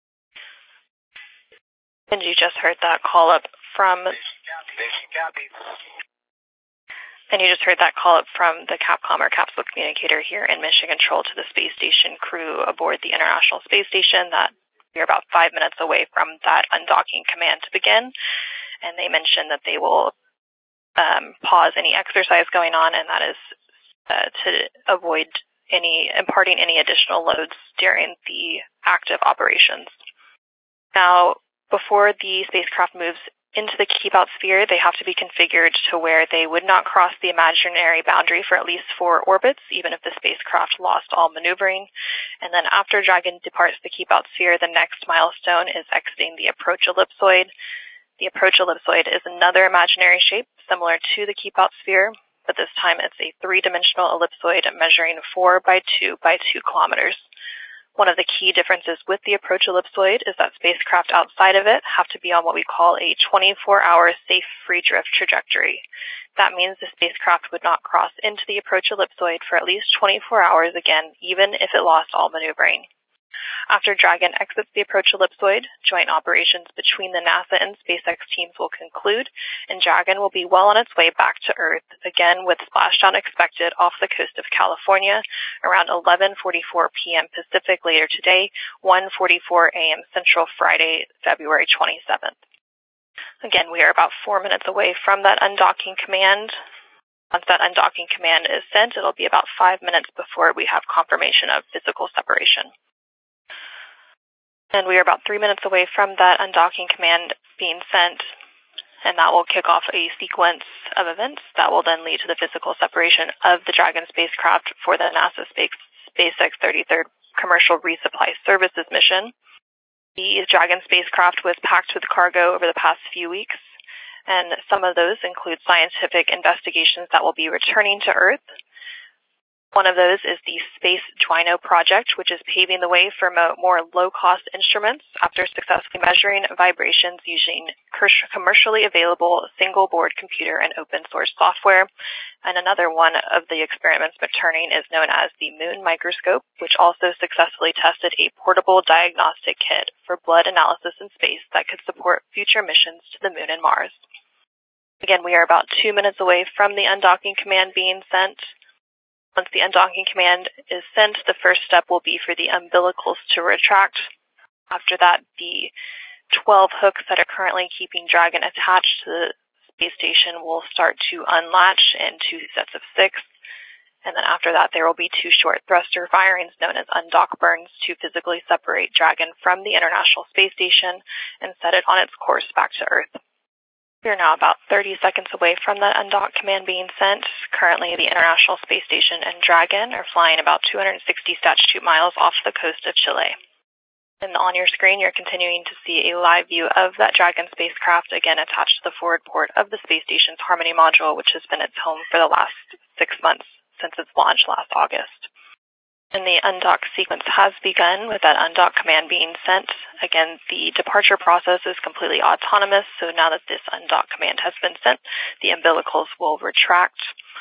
And you just heard that call up from Station copy. And you just heard that call up from the Capcom or capsule communicator here in Mission Control to the space station crew aboard the International Space Station that we're about five minutes away from that undocking command to begin. And they mentioned that they will um, pause any exercise going on, and that is uh, to avoid any imparting any additional loads during the active operations. Now, before the spacecraft moves into the keep-out sphere, they have to be configured to where they would not cross the imaginary boundary for at least four orbits, even if the spacecraft lost all maneuvering. And then after Dragon departs the keep-out sphere, the next milestone is exiting the approach ellipsoid. The approach ellipsoid is another imaginary shape similar to the keep-out sphere, but this time it's a three-dimensional ellipsoid measuring four by two by two kilometers. One of the key differences with the approach ellipsoid is that spacecraft outside of it have to be on what we call a twenty-four hour safe free drift trajectory. That means the spacecraft would not cross into the approach ellipsoid for at least twenty-four hours again, even if it lost all maneuvering. After Dragon exits the approach ellipsoid, joint operations between the NASA and SpaceX teams will conclude, and Dragon will be well on its way back to Earth, again with splashdown expected off the coast of California around eleven forty-four p m Pacific later today, one forty-four a m Central Friday, February twenty-seventh. Again, we are about four minutes away from that undocking command. Once that undocking command is sent, it'll be about five minutes before we have confirmation of physical separation. And we are about three minutes away from that undocking command being sent, and that will kick off a sequence of events that will then lead to the physical separation of the Dragon spacecraft for the NASA Space, SpaceX thirty-third Commercial Resupply Services mission. The Dragon spacecraft was packed with cargo over the past few weeks, and some of those include scientific investigations that will be returning to Earth. One of those is the Space Dwino project, which is paving the way for more low-cost instruments after successfully measuring vibrations using commercially available single-board computer and open-source software. And another one of the experiments returning is known as the Moon Microscope, which also successfully tested a portable diagnostic kit for blood analysis in space that could support future missions to the Moon and Mars. Again, we are about two minutes away from the undocking command being sent. Once the undocking command is sent, the first step will be for the umbilicals to retract. After that, the twelve hooks that are currently keeping Dragon attached to the space station will start to unlatch in two sets of six. And then after that, there will be two short thruster firings known as undock burns to physically separate Dragon from the International Space Station and set it on its course back to Earth. We are now about thirty seconds away from that undock command being sent. Currently, the International Space Station and Dragon are flying about two hundred sixty statute miles off the coast of Chile. And on your screen, you're continuing to see a live view of that Dragon spacecraft, again attached to the forward port of the space station's Harmony module, which has been its home for the last six months since its launch last August. And the undock sequence has begun with that undock command being sent. Again, the departure process is completely autonomous, so now that this undock command has been sent, the umbilicals will retract.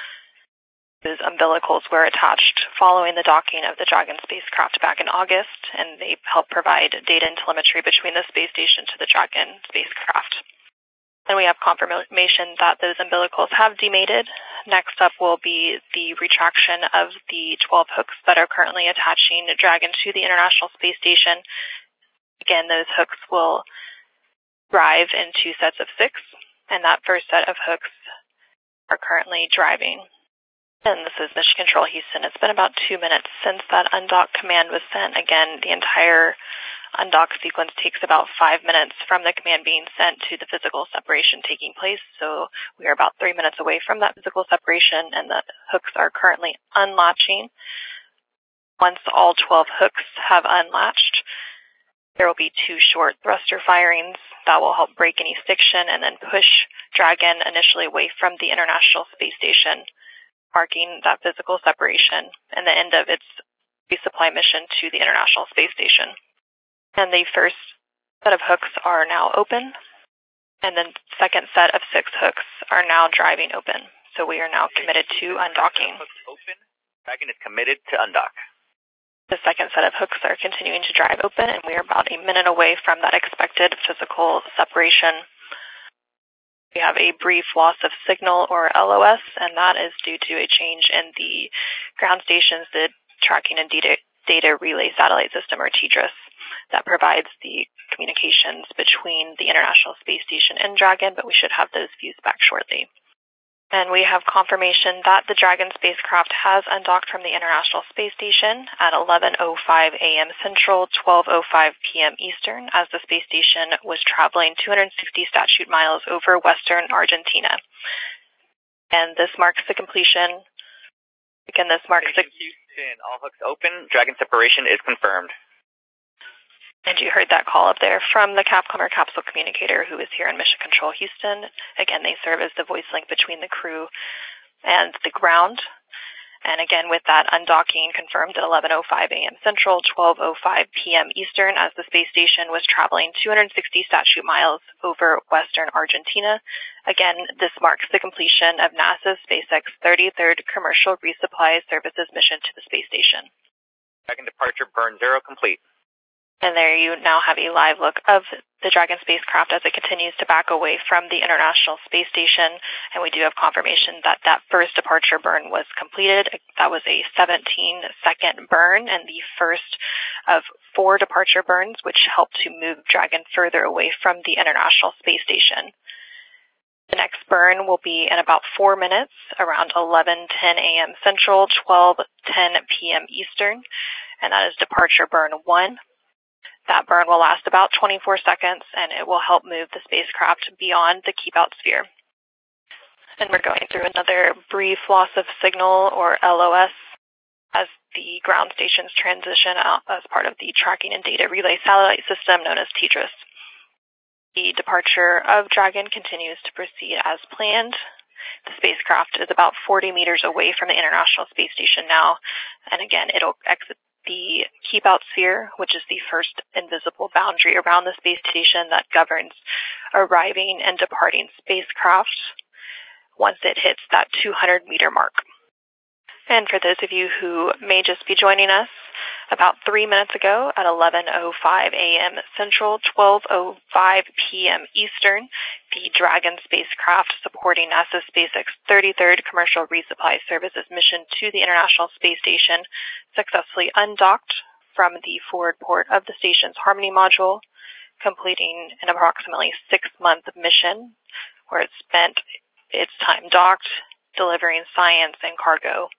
Those umbilicals were attached following the docking of the Dragon spacecraft back in August, and they help provide data and telemetry between the space station to the Dragon spacecraft. And we have confirmation that those umbilicals have demated. Next up will be the retraction of the twelve hooks that are currently attaching Dragon to the International Space Station. Again, those hooks will drive in two sets of six, and that first set of hooks are currently driving. And this is Mission Control Houston. It's been about two minutes since that undock command was sent. Again, the entire undock sequence takes about five minutes from the command being sent to the physical separation taking place. So we are about three minutes away from that physical separation, and the hooks are currently unlatching. Once all twelve hooks have unlatched, there will be two short thruster firings that will help break any stiction and then push Dragon initially away from the International Space Station, marking that physical separation and the end of its resupply mission to the International Space Station. And the first set of hooks are now open, and the second set of six hooks are now driving open. So we are now committed to undocking. Open. Dragon is committed to undock. The second set of hooks are continuing to drive open, and we are about a minute away from that expected physical separation. We have a brief loss of signal, or L O S, and that is due to a change in the ground station's the Tracking and Data, Data Relay Satellite System, or T D R S, that provides the communications between the International Space Station and Dragon, but we should have those views back shortly. And we have confirmation that the Dragon spacecraft has undocked from the International Space Station at eleven oh five a.m. Central, twelve oh five p.m. Eastern, as the space station was traveling two hundred sixty statute miles over western Argentina. And this marks the completion. Again, this marks the... Houston, all hooks open. Dragon separation is confirmed. And you heard that call up there from the Capcom or capsule communicator who is here in Mission Control Houston. Again, they serve as the voice link between the crew and the ground. And again, with that undocking confirmed at eleven oh five a.m. Central, twelve oh five p.m. Eastern, as the space station was traveling two hundred sixty statute miles over western Argentina. Again, this marks the completion of NASA's SpaceX thirty-third Commercial Resupply Services mission to the space station. Dragon departure burn zero complete. And there you now have a live look of the Dragon spacecraft as it continues to back away from the International Space Station. And we do have confirmation that that first departure burn was completed. That was a seventeen second burn and the first of four departure burns, which helped to move Dragon further away from the International Space Station. The next burn will be in about four minutes, around eleven ten a.m. Central, twelve ten p.m. Eastern. And that is departure burn one. That burn will last about twenty-four seconds, and it will help move the spacecraft beyond the keep-out sphere. And we're going through another brief loss of signal, or L O S, as the ground stations transition out as part of the Tracking and Data Relay Satellite System known as TDRS. The departure of Dragon continues to proceed as planned. The spacecraft is about forty meters away from the International Space Station now, and again, it'll exit the keep-out sphere, which is the first invisible boundary around the space station that governs arriving and departing spacecraft once it hits that two hundred meter mark. And for those of you who may just be joining us, about three minutes ago at eleven oh five a.m. Central, twelve oh five p.m. Eastern, the Dragon spacecraft supporting NASA's SpaceX thirty-third Commercial Resupply Services mission to the International Space Station successfully undocked from the forward port of the station's Harmony module, completing an approximately six-month mission where it spent its time docked, delivering science and cargo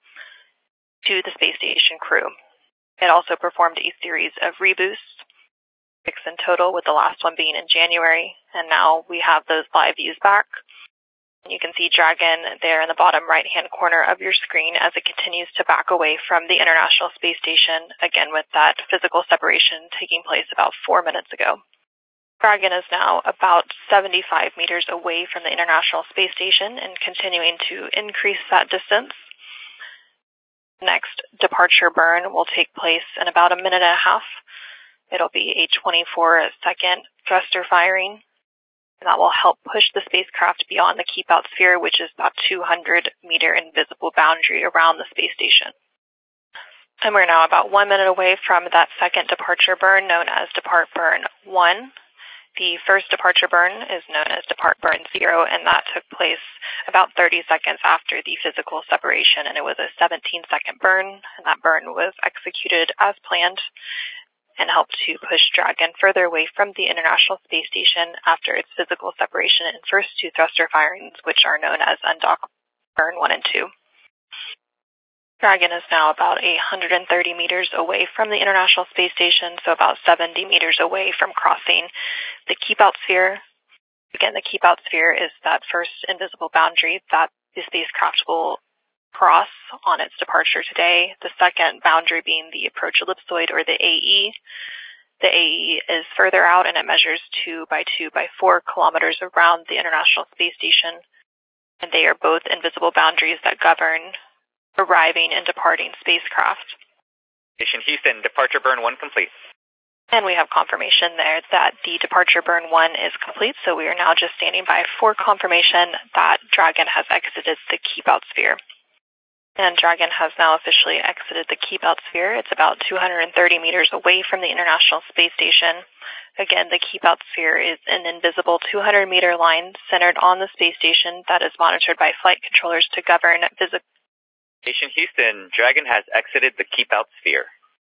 to the space station crew. It also performed a series of reboosts, six in total, with the last one being in January, and now we have those live views back. You can see Dragon there in the bottom right-hand corner of your screen as it continues to back away from the International Space Station, again with that physical separation taking place about four minutes ago. Dragon is now about seventy-five meters away from the International Space Station and continuing to increase that distance. Next departure burn will take place in about a minute and a half. It'll be a twenty-four second thruster firing. And that will help push the spacecraft beyond the keep-out sphere, which is about two hundred meter invisible boundary around the space station. And we're now about one minute away from that second departure burn, known as Depart Burn one. The first departure burn is known as Depart Burn zero, and that took place about thirty seconds after the physical separation, and it was a seventeen second burn, and that burn was executed as planned and helped to push Dragon further away from the International Space Station after its physical separation and first two thruster firings, which are known as Undock Burn one and two. Dragon is now about one hundred thirty meters away from the International Space Station, so about seventy meters away from crossing the keep-out sphere. Again, the keep-out sphere is that first invisible boundary that the spacecraft will cross on its departure today. The second boundary being the approach ellipsoid, or the A E. The A E is further out, and it measures two by two by four kilometers around the International Space Station, and they are both invisible boundaries that govern arriving and departing spacecraft. Station Houston, departure burn one complete. And we have confirmation there that the departure burn one is complete, so we are now just standing by for confirmation that Dragon has exited the keep-out sphere. And Dragon has now officially exited the keep-out sphere. It's about two hundred thirty meters away from the International Space Station. Again, the keep-out sphere is an invisible two hundred meter line centered on the space station that is monitored by flight controllers to govern visibility. Station Houston, Dragon has exited the keep-out sphere.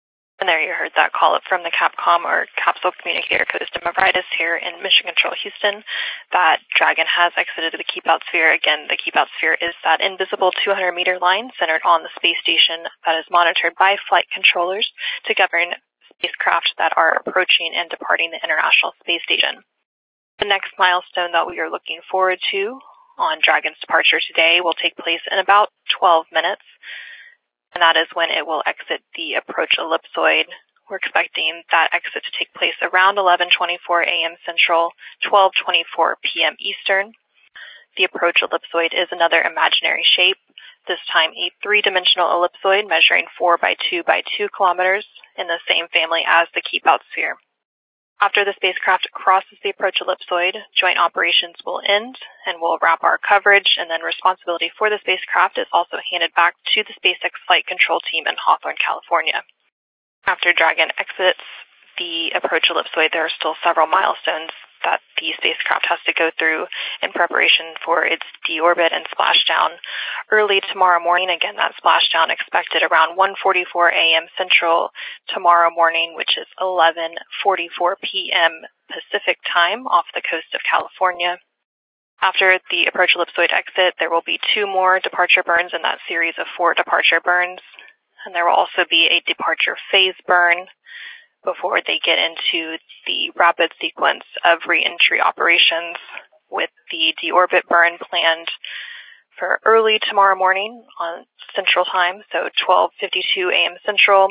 And there you heard that call up from the Capcom or Capsule Communicator Coast Demavridis here in Mission Control Houston that Dragon has exited the Keep Out Sphere. Again, the Keep Out Sphere is that invisible two hundred meter line centered on the space station that is monitored by flight controllers to govern spacecraft that are approaching and departing the International Space Station. The next milestone that we are looking forward to on Dragon's departure today will take place in about twelve minutes. And that is when it will exit the approach ellipsoid. We're expecting that exit to take place around eleven twenty-four a m Central, twelve twenty-four p m Eastern. The approach ellipsoid is another imaginary shape, this time a three-dimensional ellipsoid measuring four by two by two kilometers in the same family as the Keep Out Sphere. After the spacecraft crosses the approach ellipsoid, joint operations will end and we'll wrap our coverage, and then responsibility for the spacecraft is also handed back to the SpaceX Flight Control Team in Hawthorne, California. After Dragon exits the approach ellipsoid, there are still several milestones that the spacecraft has to go through in preparation for its deorbit and splashdown early tomorrow morning. Again, that splashdown expected around one forty-four a m Central tomorrow morning, which is eleven forty-four p m Pacific time off the coast of California. After the approach ellipsoid exit, there will be two more departure burns in that series of four departure burns, and there will also be a departure phase burn before they get into the rapid sequence of re-entry operations, with the deorbit burn planned for early tomorrow morning on Central Time, so twelve fifty-two a m Central,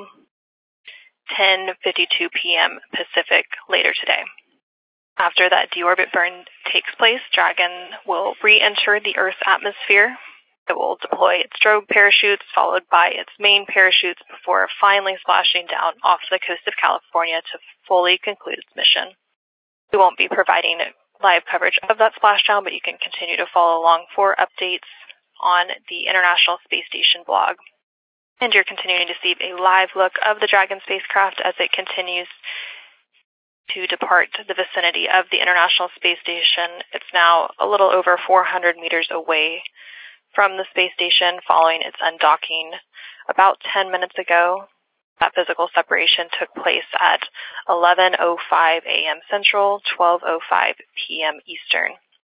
ten fifty-two p m Pacific later today. After that deorbit burn takes place, Dragon will re-enter the Earth's atmosphere. It will deploy its drogue parachutes, followed by its main parachutes, before finally splashing down off the coast of California to fully conclude its mission. We won't be providing live coverage of that splashdown, but you can continue to follow along for updates on the International Space Station blog. And you're continuing to see a live look of the Dragon spacecraft as it continues to depart the vicinity of the International Space Station. It's now a little over four hundred meters away from the space station following its undocking about ten minutes ago. That physical separation took place at eleven oh five a m Central, twelve oh five p m Eastern.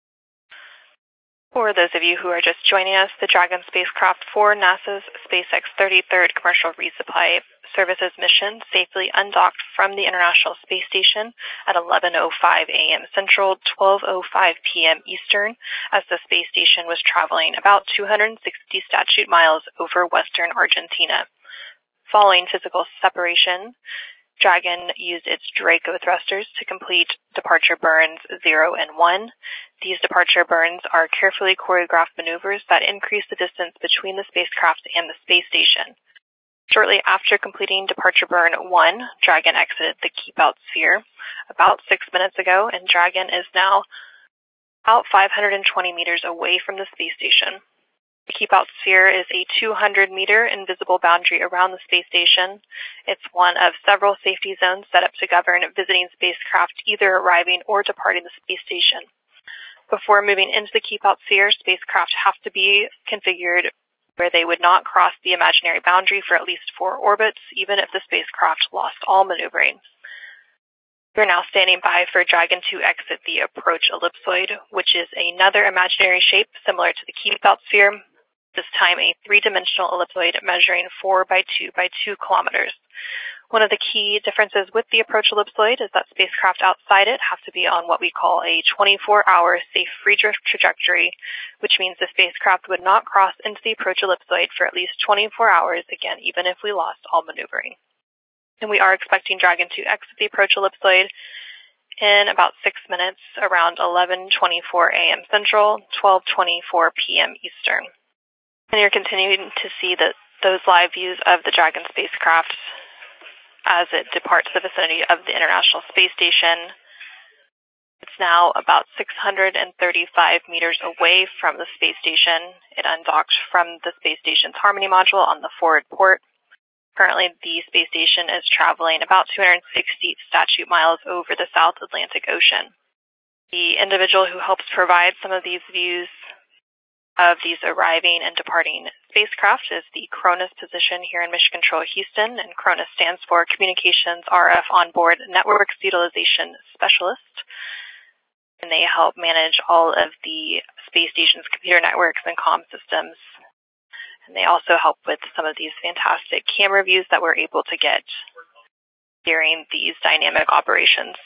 For those of you who are just joining us, the Dragon spacecraft for NASA's SpaceX thirty-third Commercial Resupply Services mission safely undocked from the International Space Station at eleven oh five a m Central, twelve oh five p m Eastern, as the space station was traveling about two hundred sixty statute miles over western Argentina. Following physical separation, Dragon used its Draco thrusters to complete departure burns zero and one. These departure burns are carefully choreographed maneuvers that increase the distance between the spacecraft and the space station. Shortly after completing departure burn one, Dragon exited the Keep Out Sphere about six minutes ago, and Dragon is now about five hundred twenty meters away from the space station. The Keep Out Sphere is a two hundred meter invisible boundary around the space station. It's one of several safety zones set up to govern visiting spacecraft either arriving or departing the space station. Before moving into the Keep Out Sphere, spacecraft have to be configured where they would not cross the imaginary boundary for at least four orbits, even if the spacecraft lost all maneuvering. We're now standing by for Dragon to exit the approach ellipsoid, which is another imaginary shape similar to the Keep Out Sphere, this time a three-dimensional ellipsoid measuring four by two by two kilometers. One of the key differences with the approach ellipsoid is that spacecraft outside it have to be on what we call a twenty-four hour safe free drift trajectory, which means the spacecraft would not cross into the approach ellipsoid for at least twenty-four hours, again, even if we lost all maneuvering. And we are expecting Dragon to exit the approach ellipsoid in about six minutes, around eleven twenty-four a m Central, twelve twenty-four p m Eastern. And you're continuing to see that those live views of the Dragon spacecraft as it departs the vicinity of the International Space Station. It's now about six hundred thirty-five meters away from the space station. It undocked from the space station's Harmony module on the forward port. Currently, the space station is traveling about two hundred sixty statute miles over the South Atlantic Ocean. The individual who helps provide some of these views of these arriving and departing spacecraft is the CRONUS position here in Mission Control Houston, and CRONUS stands for Communications R F Onboard Networks Utilization Specialist, and they help manage all of the space station's computer networks and comm systems. And they also help with some of these fantastic camera views that we're able to get during these dynamic operations.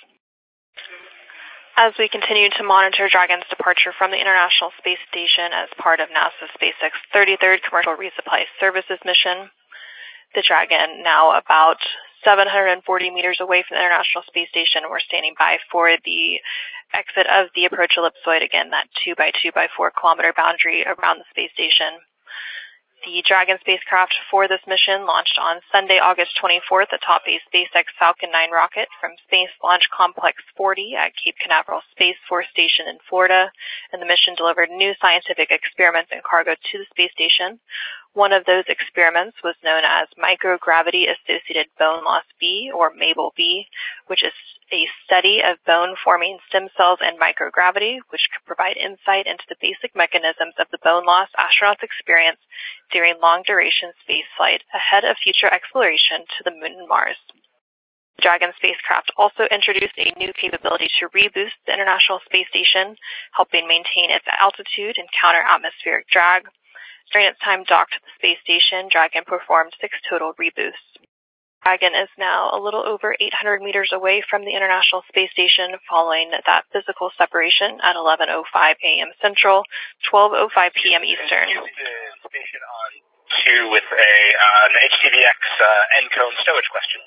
As we continue to monitor Dragon's departure from the International Space Station as part of NASA's SpaceX thirty-third Commercial Resupply Services mission, the Dragon, now about seven hundred forty meters away from the International Space Station, we're standing by for the exit of the approach ellipsoid, again, that two by two by four kilometer boundary around the space station. The Dragon spacecraft for this mission launched on Sunday, August twenty-fourth atop a SpaceX Falcon nine rocket from Space Launch Complex forty at Cape Canaveral Space Force Station in Florida, and the mission delivered new scientific experiments and cargo to the space station. One of those experiments was known as Microgravity-Associated Bone Loss B, or MABLE B, which is a study of bone-forming stem cells and microgravity, which could provide insight into the basic mechanisms of the bone loss astronauts experience during long-duration spaceflight ahead of future exploration to the Moon and Mars. The Dragon spacecraft also introduced a new capability to reboost the International Space Station, helping maintain its altitude and counter atmospheric drag. During its time docked to the space station, Dragon performed six total reboosts. Dragon is now a little over eight hundred meters away from the International Space Station following that physical separation at eleven oh five a m Central, twelve oh five p m Eastern. Houston station on two with a, uh, an H T V X uh, N-cone stowage question.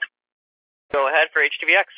Go ahead for H T V X.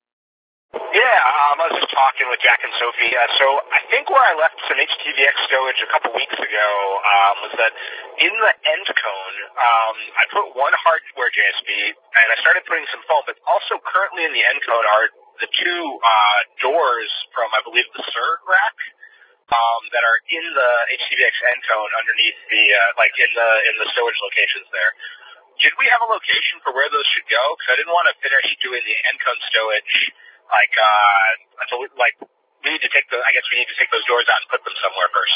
Yeah, um, I was just talking with Jack and Sophie. Uh, so I think where I left some H T V X stowage a couple weeks ago um, was that in the end cone, um, I put one hardware J S B, and I started putting some foam, but also currently in the end cone are the two uh, doors from, I believe, the S I R rack um, that are in the H T V X end cone underneath the, uh, like in the in the stowage locations there. Did we have a location for where those should go? Because I didn't want to finish doing the end cone stowage. Like, uh, until we, like, we need to take the, I guess we need to take those doors out and put them somewhere first.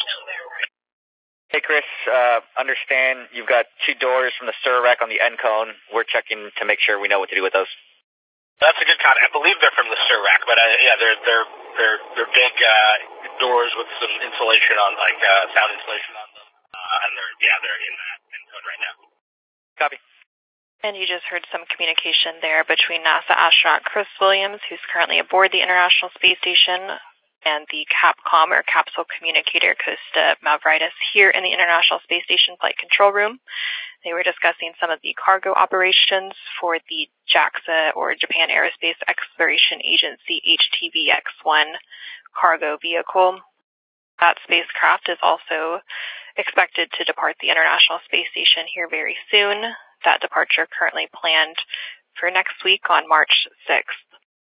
Hey, Chris, uh, understand you've got two doors from the S I R rack on the end cone. We're checking to make sure we know what to do with those. That's a good comment. I believe they're from the S I R rack, but uh, yeah, they're, they're, they're, they're big, uh, doors with some insulation on, like, uh, sound insulation on them. Uh, and they're, yeah, they're in that end cone right now. Copy. And you just heard some communication there between NASA astronaut Chris Williams, who's currently aboard the International Space Station, and the CAPCOM, or Capsule Communicator, Costa Mavridis, here in the International Space Station Flight Control Room. They were discussing some of the cargo operations for the JAXA, or Japan Aerospace Exploration Agency, H T V X one cargo vehicle. That spacecraft is also expected to depart the International Space Station here very soon. That departure currently planned for next week on March sixth.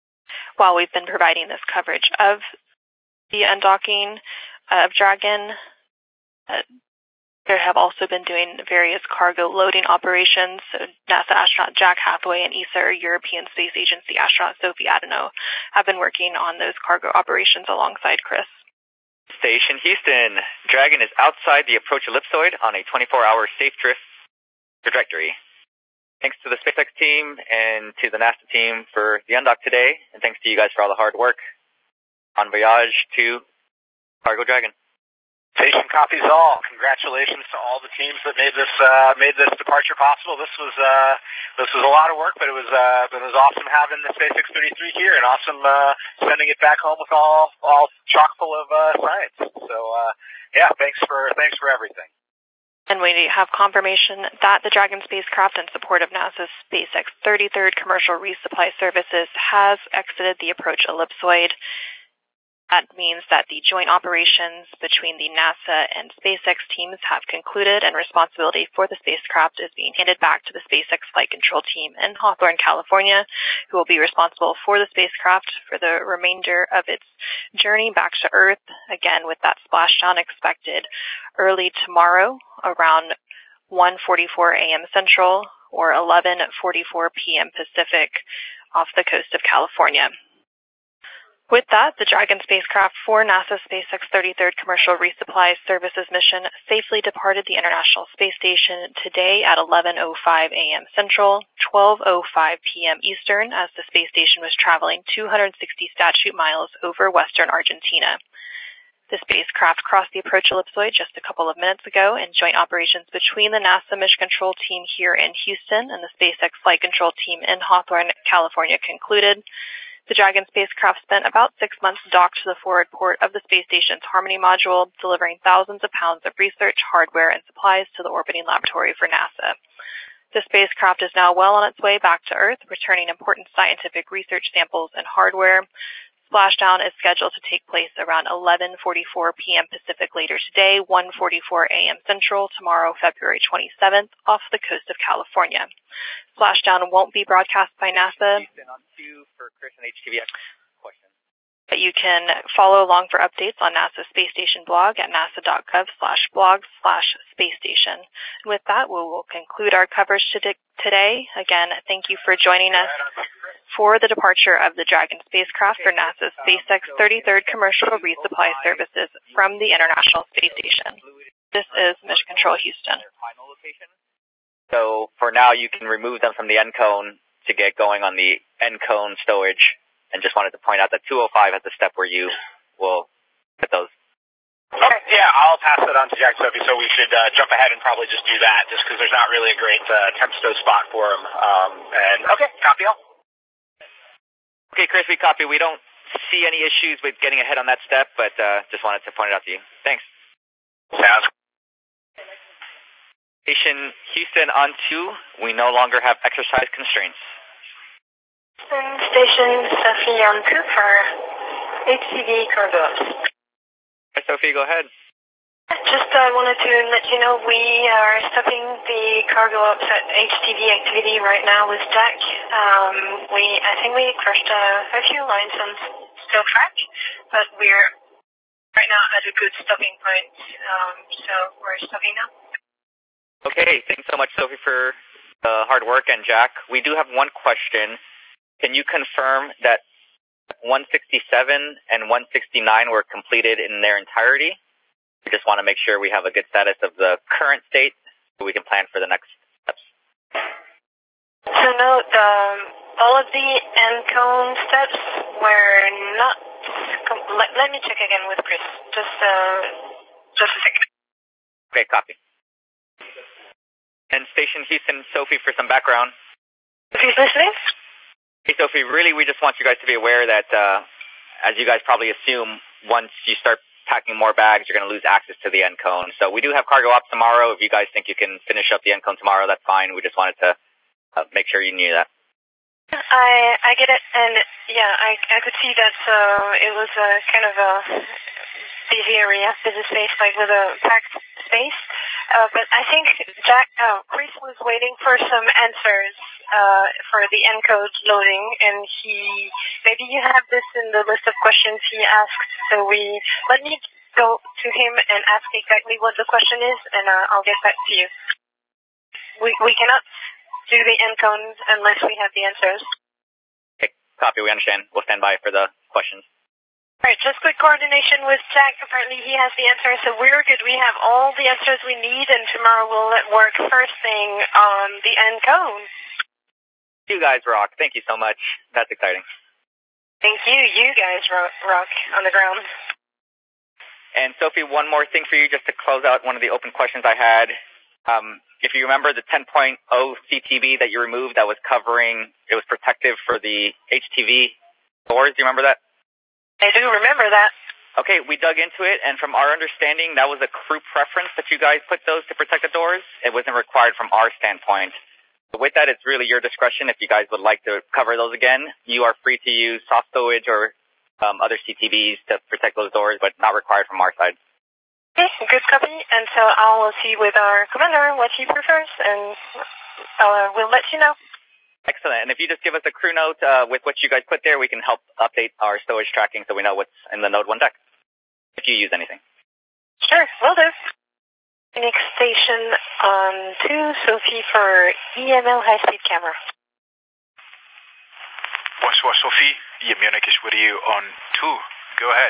While we've been providing this coverage of the undocking of Dragon, uh, there have also been doing various cargo loading operations. So NASA astronaut Jack Hathaway and E S A, or European Space Agency astronaut Sophie Adenau, have been working on those cargo operations alongside Chris. Station Houston. Dragon is outside the approach ellipsoid on a twenty-four hour safe drift trajectory. Thanks to the SpaceX team and to the NASA team for the undock today, and thanks to you guys for all the hard work. Bon voyage to Cargo Dragon. Station copies all. Congratulations to all the teams that made this uh, made this departure possible. This was uh, this was a lot of work, but it was uh, it was awesome having the SpaceX thirty-three here, and awesome uh, sending it back home with all all chock full of uh, science. So uh, yeah, thanks for thanks for everything. And we have confirmation that the Dragon spacecraft, in support of NASA's SpaceX thirty-third Commercial Resupply Services, has exited the approach ellipsoid. That means that the joint operations between the NASA and SpaceX teams have concluded, and responsibility for the spacecraft is being handed back to the SpaceX Flight Control Team in Hawthorne, California, who will be responsible for the spacecraft for the remainder of its journey back to Earth, again with that splashdown expected early tomorrow around one forty-four a m Central or eleven forty-four p m Pacific off the coast of California. With that, the Dragon spacecraft for NASA's SpaceX thirty-third Commercial Resupply Services mission safely departed the International Space Station today at eleven oh five a.m. Central, twelve oh five p.m. Eastern, as the space station was traveling two hundred sixty statute miles over western Argentina. The spacecraft crossed the approach ellipsoid just a couple of minutes ago, and joint operations between the NASA Mission Control team here in Houston and the SpaceX Flight Control team in Hawthorne, California concluded. The Dragon spacecraft spent about six months docked to the forward port of the space station's Harmony module, delivering thousands of pounds of research, hardware, and supplies to the orbiting laboratory for NASA. The spacecraft is now well on its way back to Earth, returning important scientific research samples and hardware. Splashdown is scheduled to take place around eleven forty-four p.m. Pacific later today, one forty-four a.m. Central, tomorrow, February twenty-seventh, off the coast of California. Splashdown won't be broadcast by NASA. On two for Chris and H T V X questions. But you can follow along for updates on NASA's Space Station blog at nasa.gov slash blog slash space station. With that, we will conclude our coverage today. Again, thank you for joining us for the departure of the Dragon spacecraft for NASA's SpaceX thirty-third Commercial Resupply Services from the International Space Station. This is Mission Control Houston. So for now, you can remove them from the end cone to get going on the end cone stowage. And just wanted to point out that two oh five has a step where you will put those. Okay, yeah, I'll pass that on to Jack Sophie, so we should uh, jump ahead and probably just do that, just because there's not really a great uh, temp stow spot for him. Um, and okay, copy all. Okay, Chris, we copy. We don't see any issues with getting ahead on that step, but uh, just wanted to point it out to you. Thanks. Sounds good. Station Houston on two, we no longer have exercise constraints. Station Sophie on two for H T V cargo ops. Hi, Sophie, go ahead. Just uh, wanted to let you know we are stopping the cargo ops at H T V activity right now with Jack. Um, we, I think we crushed uh, a few lines on still track, but we're right now at a good stopping point, um, so we're stopping now. Okay, thanks so much, Sophie, for the hard work, and Jack. We do have one question. Can you confirm that one sixty-seven and one sixty-nine were completed in their entirety? We just want to make sure we have a good status of the current state so we can plan for the next steps. So note, um, all of the end cone steps were not, com- let, let me check again with Chris, just, uh, just a second. Okay, copy. And Station Houston, Sophie, for some background. Who's listening? Hey, Sophie, really we just want you guys to be aware that, uh, as you guys probably assume, once you start packing more bags, you're going to lose access to the end cone. So we do have cargo ops tomorrow. If you guys think you can finish up the end cone tomorrow, that's fine. We just wanted to uh, make sure you knew that. I I get it, and yeah, I I could see that uh, it was a kind of a busy area, busy space, like with a packed space. Uh, but I think Jack, uh, Chris was waiting for some answers uh, for the encode loading, and he maybe you have this in the list of questions he asked. So we let me go to him and ask exactly what the question is, and uh, I'll get back to you. We we cannot do the encode unless we have the answers. Okay, copy. We understand. We'll stand by for the questions. All right, just quick coordination with Jack. Apparently he has the answer, so we're good. We have all the answers we need, and tomorrow we'll let work first thing on the end cone. You guys rock. Thank you so much. That's exciting. Thank you. You guys rock, rock on the ground. And Sophie, one more thing for you just to close out one of the open questions I had. Um, if you remember the ten point oh C T V that you removed that was covering, it was protective for the H T V doors, do you remember that? I do remember that. Okay, we dug into it, and from our understanding, that was a crew preference that you guys put those to protect the doors. It wasn't required from our standpoint. But with that, it's really your discretion. If you guys would like to cover those again, you are free to use soft stowage or um, other C T Vs to protect those doors, but not required from our side. Okay, good copy. And so I'll see with our commander what he prefers, and uh, we'll let you know. Excellent. And if you just give us a crew note uh, with what you guys put there, we can help update our stowage tracking so we know what's in the Node one deck, if you use anything. Sure, will do. Phoenix Station on two, Sophie for E M L high-speed camera. Bonsoir, Sophie. Yeah, Munich is with you on two. Go ahead.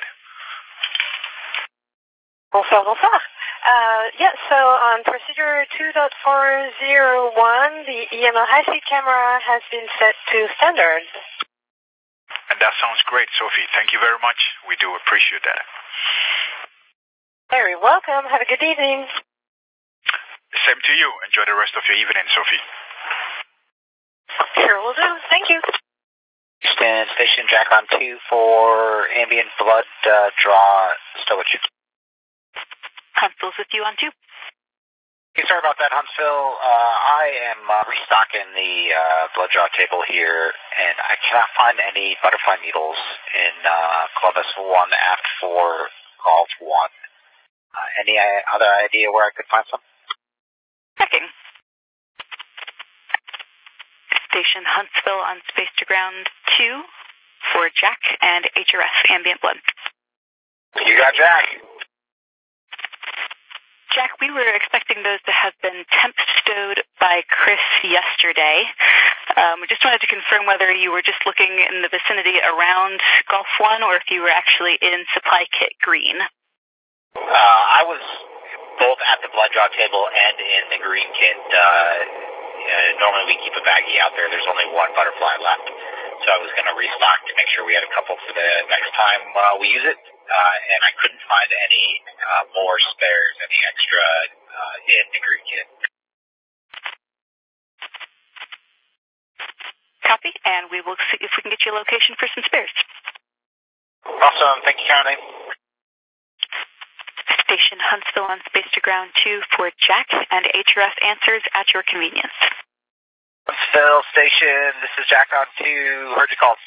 Bonsoir, bonsoir. Uh, yeah, so on procedure two point four oh one, the E M L high-speed camera has been set to standard. And that sounds great, Sophie. Thank you very much. We do appreciate that. Very welcome. Have a good evening. Same to you. Enjoy the rest of your evening, Sophie. Sure will do. Thank you. Houston Station, Jack on two for ambient blood uh, draw stowage. Huntsville's with you on two. Hey, sorry about that, Huntsville. Uh, I am uh, restocking the uh, blood draw table here, and I cannot find any butterfly needles in uh, Columbus one aft four Golf one. Uh, any other idea where I could find some? Checking. Station Huntsville on space to ground two for Jack and H R F ambient blood. You got Jack. Jack, we were expecting those to have been temp stowed by Chris yesterday. Um, we just wanted to confirm whether you were just looking in the vicinity around Golf one or if you were actually in supply kit green. Uh, I was both at the blood draw table and in the green kit. Uh, uh, normally we keep a baggie out there. There's only one butterfly left. So I was going to restock to make sure we had a couple for the next time uh, we use it. Uh, and I couldn't find any uh, more spares, any extra uh, in the green kit. Copy, and we will see if we can get you a location for some spares. Awesome. Thank you, County. Station Huntsville on space to ground two for Jack and H R F answers at your convenience. Huntsville Station, this is Jack on two. Heard you call.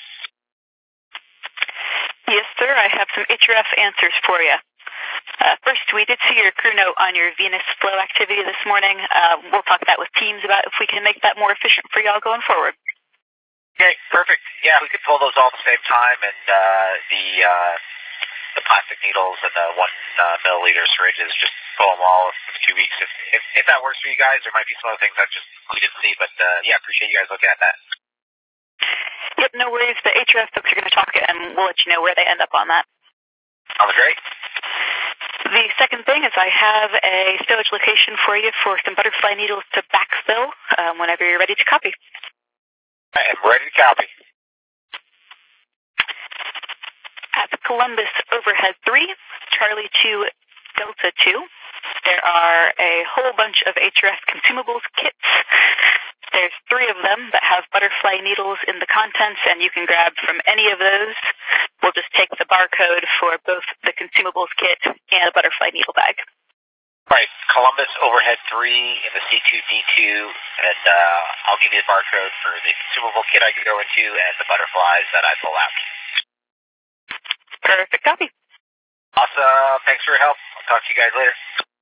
Yes, sir. I have some H R F answers for you. Uh, first, we did see your crew note on your Venus flow activity this morning. Uh, we'll talk that with teams about if we can make that more efficient for y'all going forward. Okay, perfect. Yeah, we could pull those all at the same time, and uh, the uh, the plastic needles and the one uh, milliliter syringes, just pull them all for two weeks. If, if if that works for you guys, there might be some other things I just we didn't see, but uh, yeah, appreciate you guys looking at that. Yep, no worries. The H R F folks are going to talk, and we'll let you know where they end up on that. Sounds great. The second thing is I have a stowage location for you for some butterfly needles to backfill um, whenever you're ready to copy. I am ready to copy. At Columbus Overhead three, Charlie two, Delta two, there are a whole bunch of H R F consumables kits. There's three of them that have butterfly needles in the contents, and you can grab from any of those. We'll just take the barcode for both the consumables kit and a butterfly needle bag. Right, Columbus Overhead three in the C two D two, and uh, I'll give you the barcode for the consumable kit I can go into and the butterflies that I pull out. Perfect copy. Awesome. Thanks for your help. I'll talk to you guys later.